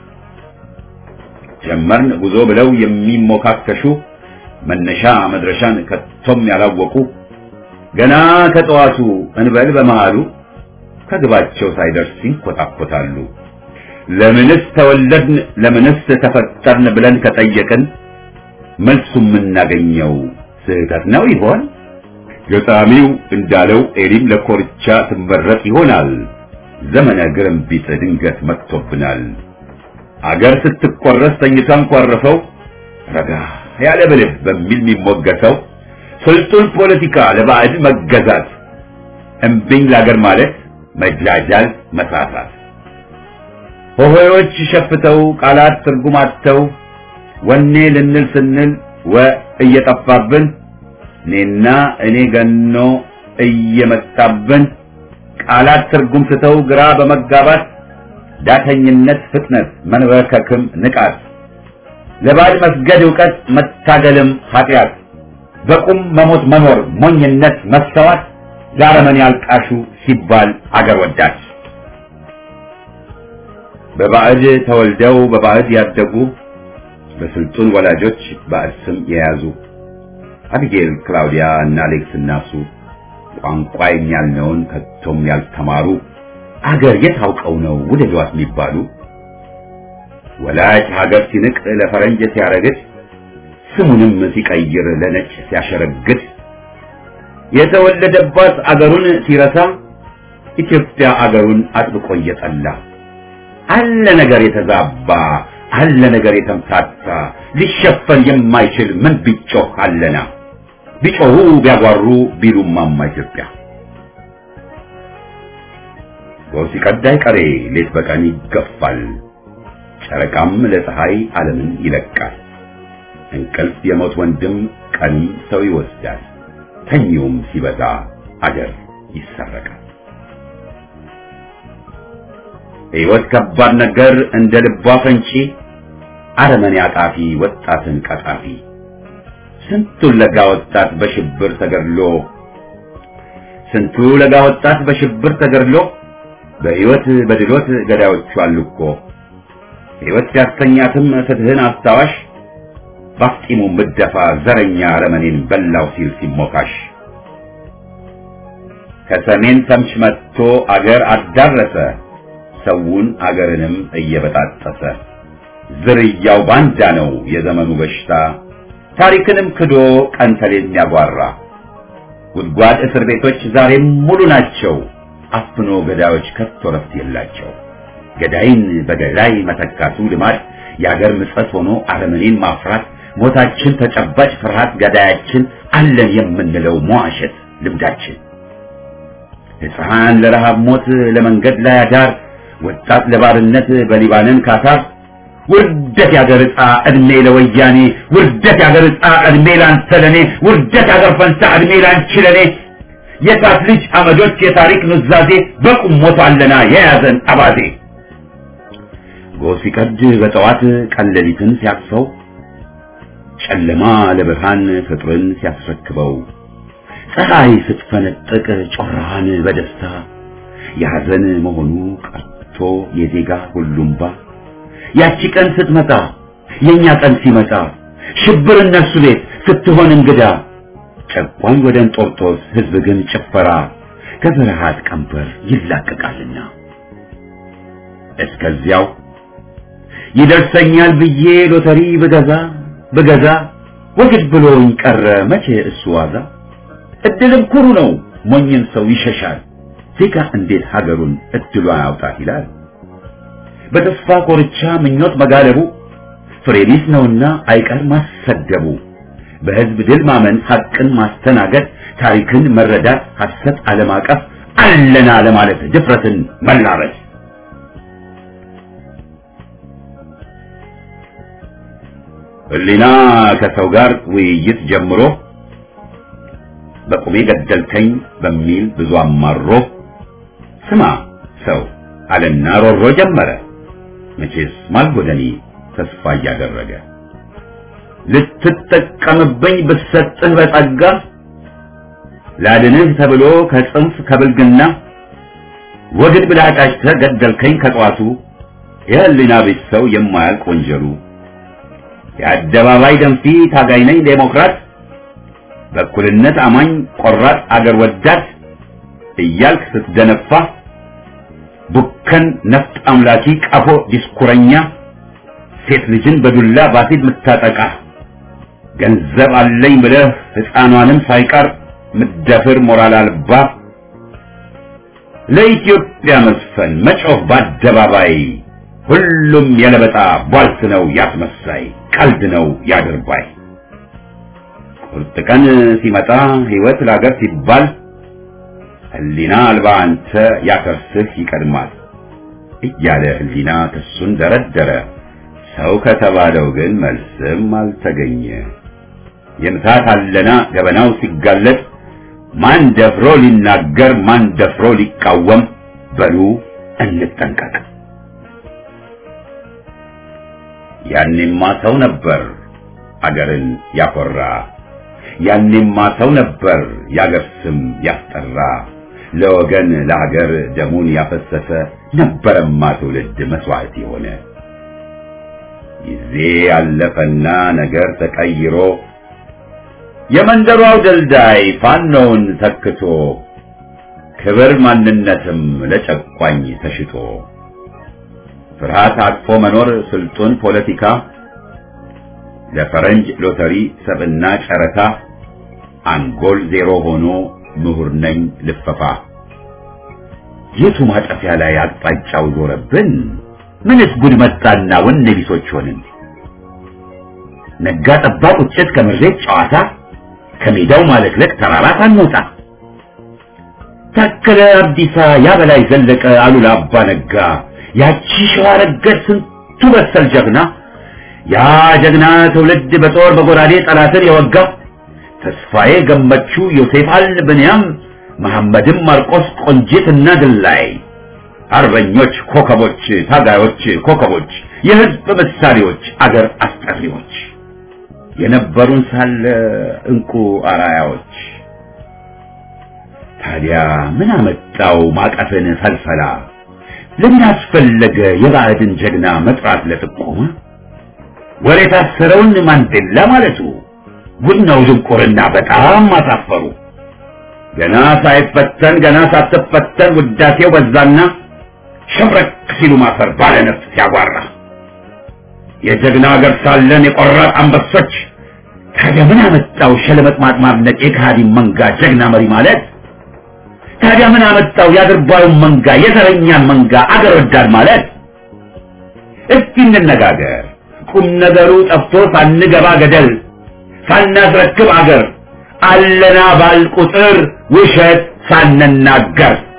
ጀመርን ጉዞ ብለው የሚሞካከሹ መነሻ መድረሻን ከቶም ያላወቁ ገና ከጠዋቱ እንበል በመሃሉ ከግባቸው ሳይደርስ ይንቆጣቆጣሉ። ለምንስ ተወለድን ለምንስ ተፈጠርን ብለን ከጠየቅን መልሱ የምናገኘው ስህተት ነው ይሆን? ገጣሚው እንዳለው ኤሊም ለኮርቻ ትመረጥ ይሆናል። ዘመነ ግርምቢጥ ድንገት መጥቶብናል። አገር ስትቆረስ ተኝታን ቆርፈው ረጋ ያለ ብልህ በሚል የሚሞገተው ስልጡን ፖለቲካ ለባዕድ መገዛት እምቢኝ ለአገር ማለት መጃጃል መሳሳት ሆሆዮች ሸፍተው ቃላት ትርጉም አጥተው ወኔ ልንል ስንል እየጠፋብን እኔና እኔ ገኖ እየመጣብን ቃላት ትርጉም ስተው ግራ በመጋባት ዳተኝነት ፍጥነት መንበርከክም ንቃት ለባዕድ መስገድ ዕውቀት መታገልም ኃጢአት በቁም መሞት መኖር ሞኝነት መሰዋት ለአረመኔ ያልቃሹ ሲባል አገር ወዳድ በባዕድ ተወልደው በባዕድ ያደጉ በስልጡን ወላጆች ባዕድ ስም የያዙ አቢጌል ክላውዲያ እና አሌክስ እናሱ ቋንቋ የሚያልነውን ከቶም ያልተማሩ አገር የታውቀው ነው ውደዷት የሚባሉ ወላጅ ሀገር ሲንቅ ለፈረንጅ ሲያረግድ ስሙንም ሲቀይር ለነጭ ሲያሸረግድ የተወለደባት አገሩን ሲረሳ ኢትዮጵያ አገሩን አጥብቆ እየጠላ አለ ነገር የተዛባ አለ ነገር የተምታታ ሊሸፈን የማይችል ምን ቢጮህ አለና ቢጮሁ ቢያጓሩ ቢሉማማ ኢትዮጵያ ወሲ ቀዳይ ቀሬ ሌት በቀን ይገፋል ጨረቃም ለፀሐይ ዓለምን ይለቃል እንቅልፍ የሞት ወንድም ቀን ሰው ይወስዳል ተኛውም ሲበዛ አገር ይሰረቃል ሕይወት ከባድ ነገር እንደ ልቧ ፈንጪ አረመኔ አጣፊ ወጣትን ቀጣፊ ስንቱ ለጋ ወጣት በሽብር ተገድሎ ስንቱ ለጋ ወጣት በሽብር ተገድሎ በሕይወት በድሎት ገዳዮቹ አሉኮ ሕይወት ሲያስተኛትም ፍትህን አስታዋሽ ባፍጢሙ ምደፋ ዘረኛ አረመኔን በላው ሲል ሲሞካሽ ከሰሜን ተምች መጥቶ አገር አዳረሰ ሰውን አገርንም እየበጣጠሰ ዝርያው ባንዳ ነው የዘመኑ በሽታ ታሪክንም ክዶ ቀንተሌን ያጓራ ጉድጓድ እስር ቤቶች ዛሬም ሙሉ ናቸው አፍኖ ገዳዮች ከቶ ረፍት የላቸው ገዳይን በገዳይ መተካቱ ልማድ የአገር ምጸት ሆኖ አረመኔን ማፍራት ሞታችን ተጨባጭ ፍርሃት ገዳያችን አለን የምንለው ሟሸት ልምዳችን ሕፃን ለረሃብ ሞት ለመንገድ ላይ አዳር ወጣት ለባርነት በሊባኖን ካታር ውርደት ያገር ዕጣ እድሜ ለወያኔ ውርደት ያገር ዕጣ እድሜ ላንተ ለኔ ውርደት ያገር ፈንታ እድሜ ላንቺ ለኔ የሳት ልጅ አመዶች የታሪክ ኑዛዜ በቁም ሞቷለና የያዘን አባዜ ጎህ ሲቀድ በጠዋት ቀለሊትን ሲያቅፈው ጨለማ ለብርሃን ፍጥርን ሲያስረክበው ፀሐይ ስትፈነጥቅ ጮራሃን በደስታ የሐዘን መሆኑ ቀርቶ የዜጋ ሁሉምባ ያቺ ቀን ስትመጣ የኛ ቀን ሲመጣ ሽብር እነሱ ቤት ስትሆን እንግዳ ጨቋኝ ወደ እንጦርጦስ ህዝብ ግን ጭፈራ ከፍርሃት ቀንበር ይላቀቃልና እስከዚያው ይደርሰኛል ብዬ ሎተሪ በገዛ ወግድ ብሎኝ ቀረ መቼ እሱ ዋዛ እድልም ኩሩ ነው ሞኝን ሰው ይሸሻል ዜጋ እንዴት ሀገሩን እድሏን አውጣት ይላል በተስፋ ኮርቻ ምኞት መጋለቡ ፍሬ ቢስ ነውና አይቀር ማሰደቡ በህዝብ ድል ማመን ሐቅን ማስተናገድ ታሪክን መረዳት ሐሰት አለማቀፍ አለና ለማለት ድፍረትን መላበስ ህሊና ከሰው ጋር ውይይት ጀምሮ በቁሜ ገደልከኝ በሚል ብዙ አማሮ ስማ ሰው አለና ሮሮ ጀመረ መቼስ ማልጎደኒ ተስፋ እያደረገ ልትጠቀምብኝ ብሰጥህ በጸጋ ላድንህ ተብሎ ከጽንፍ ከብልግና ወግድ ብላቃጭተህ ገደልከኝ ከጧቱ የህሊና ቢስ ሰው የማያልቅ ወንጀሉ የአደባባይ ደንፊ ታጋይ ነኝ ዴሞክራት በእኩልነት አማኝ ቆራጥ አገር ወዳድ እያልክ ስትደነፋ ቡከን ነፍጥ አምላኪ ቀፎ ዲስኩረኛ ሴት ልጅን በዱላ ባሲድ ምታጠቃ ገንዘብ አለኝ ብለህ ሕፃኗንም ሳይቀር ምደፍር ሞራል አልባ ለኢትዮጵያ መስፈን መጮህ በአደባባይ ሁሉም የለበጣ ቧልት ነው ያስመሳይ ቀልድ ነው ያድርባይ ቁርጥ ቀን ሲመጣ ህይወት ለአገር ሲባል ህሊና አልባ አንተ ያከርስህ ይቀድማል እያለ ህሊና ክሱን ደረደረ ሰው ከተባለው ግን መልስም አልተገኘ የምታት አለና ገበናው ሲጋለጥ ማን ደፍሮ ሊናገር ማን ደፍሮ ሊቃወም በሉ እንጠንቀቅ ያኔማ ሰው ነበር አገርን ያኮራ ያኔማ ሰው ነበር ያገር ስም ያስጠራ ለወገን ለሀገር ደሙን ያፈሰሰ ነበርማ ትውልድ መስዋዕት የሆነ ጊዜ ያለፈና ነገር ተቀይሮ የመንደሯው ደልዳይ ፋኖውን ተክቶ ክብር ማንነትም ለጨቋኝ ተሽጦ ፍርሃት አቅፎ መኖር ስልጡን ፖለቲካ ለፈረንጅ ሎተሪ ሰብና ጨረታ አንጎል ዜሮ ሆኖ ምሁር ነኝ ልፈፋ የቱ ማጠፊያ ላይ አቅጣጫው ዞረብን ምንስ ጉድ መጣና ወኔ ቢሶች ሆንን ነጋ ጠባ ቁጭት ከመሬት ጨዋታ ከሜዳው ማለክለክ ተራራ ሳንወጣ ታከለ አብዲሳ ያበላይ ዘለቀ አሉላ አባ ነጋ ያቺ ሸዋ ረገድ ስንቱ በሰል ጀግና ያ ጀግና ትውልድ በጦር በጎራዴ ጠላትን የወጋ ተስፋዬ ገመቹ ዮሴፍ አልብንያም መሐመድም ማርቆስ ቆንጂትና ድላይ አርበኞች ኮከቦች ታጋዮች ኮከቦች የህዝብ ምሳሌዎች አገር አስጠሪዎች የነበሩን ሳለ እንቁ አራያዎች ታዲያ ምን አመጣው ማቀፍን ፈልፈላ ለምን አስፈለገ የባዕድን ጀግና መጥራት ለጥቆማ ወሬ ታሰረውን ማንዴላ ማለቱ ጉድ ነው ድንቁርና በጣም አሳፈሩ ገና ሳይፈተን ገና ሳትፈተን ውዳሴው በዛና ሸብረክ ሲሉ ማፈር ባለ ነፍስ ሲያጓራ የጀግና ሀገር ሳለን የቆራጥ አንበሶች ታዲያ ምን አመጣው ሸለመጥ ማጥማድነቅ የካዲ መንጋ ጀግና መሪ ማለት ታዲያ ምን አመጣው ያድርባዩን መንጋ የዘረኛን መንጋ አገር ወዳድ ማለት እስቲ እንነጋገር ቁም ነገሩ ጠፍቶ ሳንገባ ገደል ሳናስረክብ አገር አለና ባል ቁጥር ውሸት ሳንናገር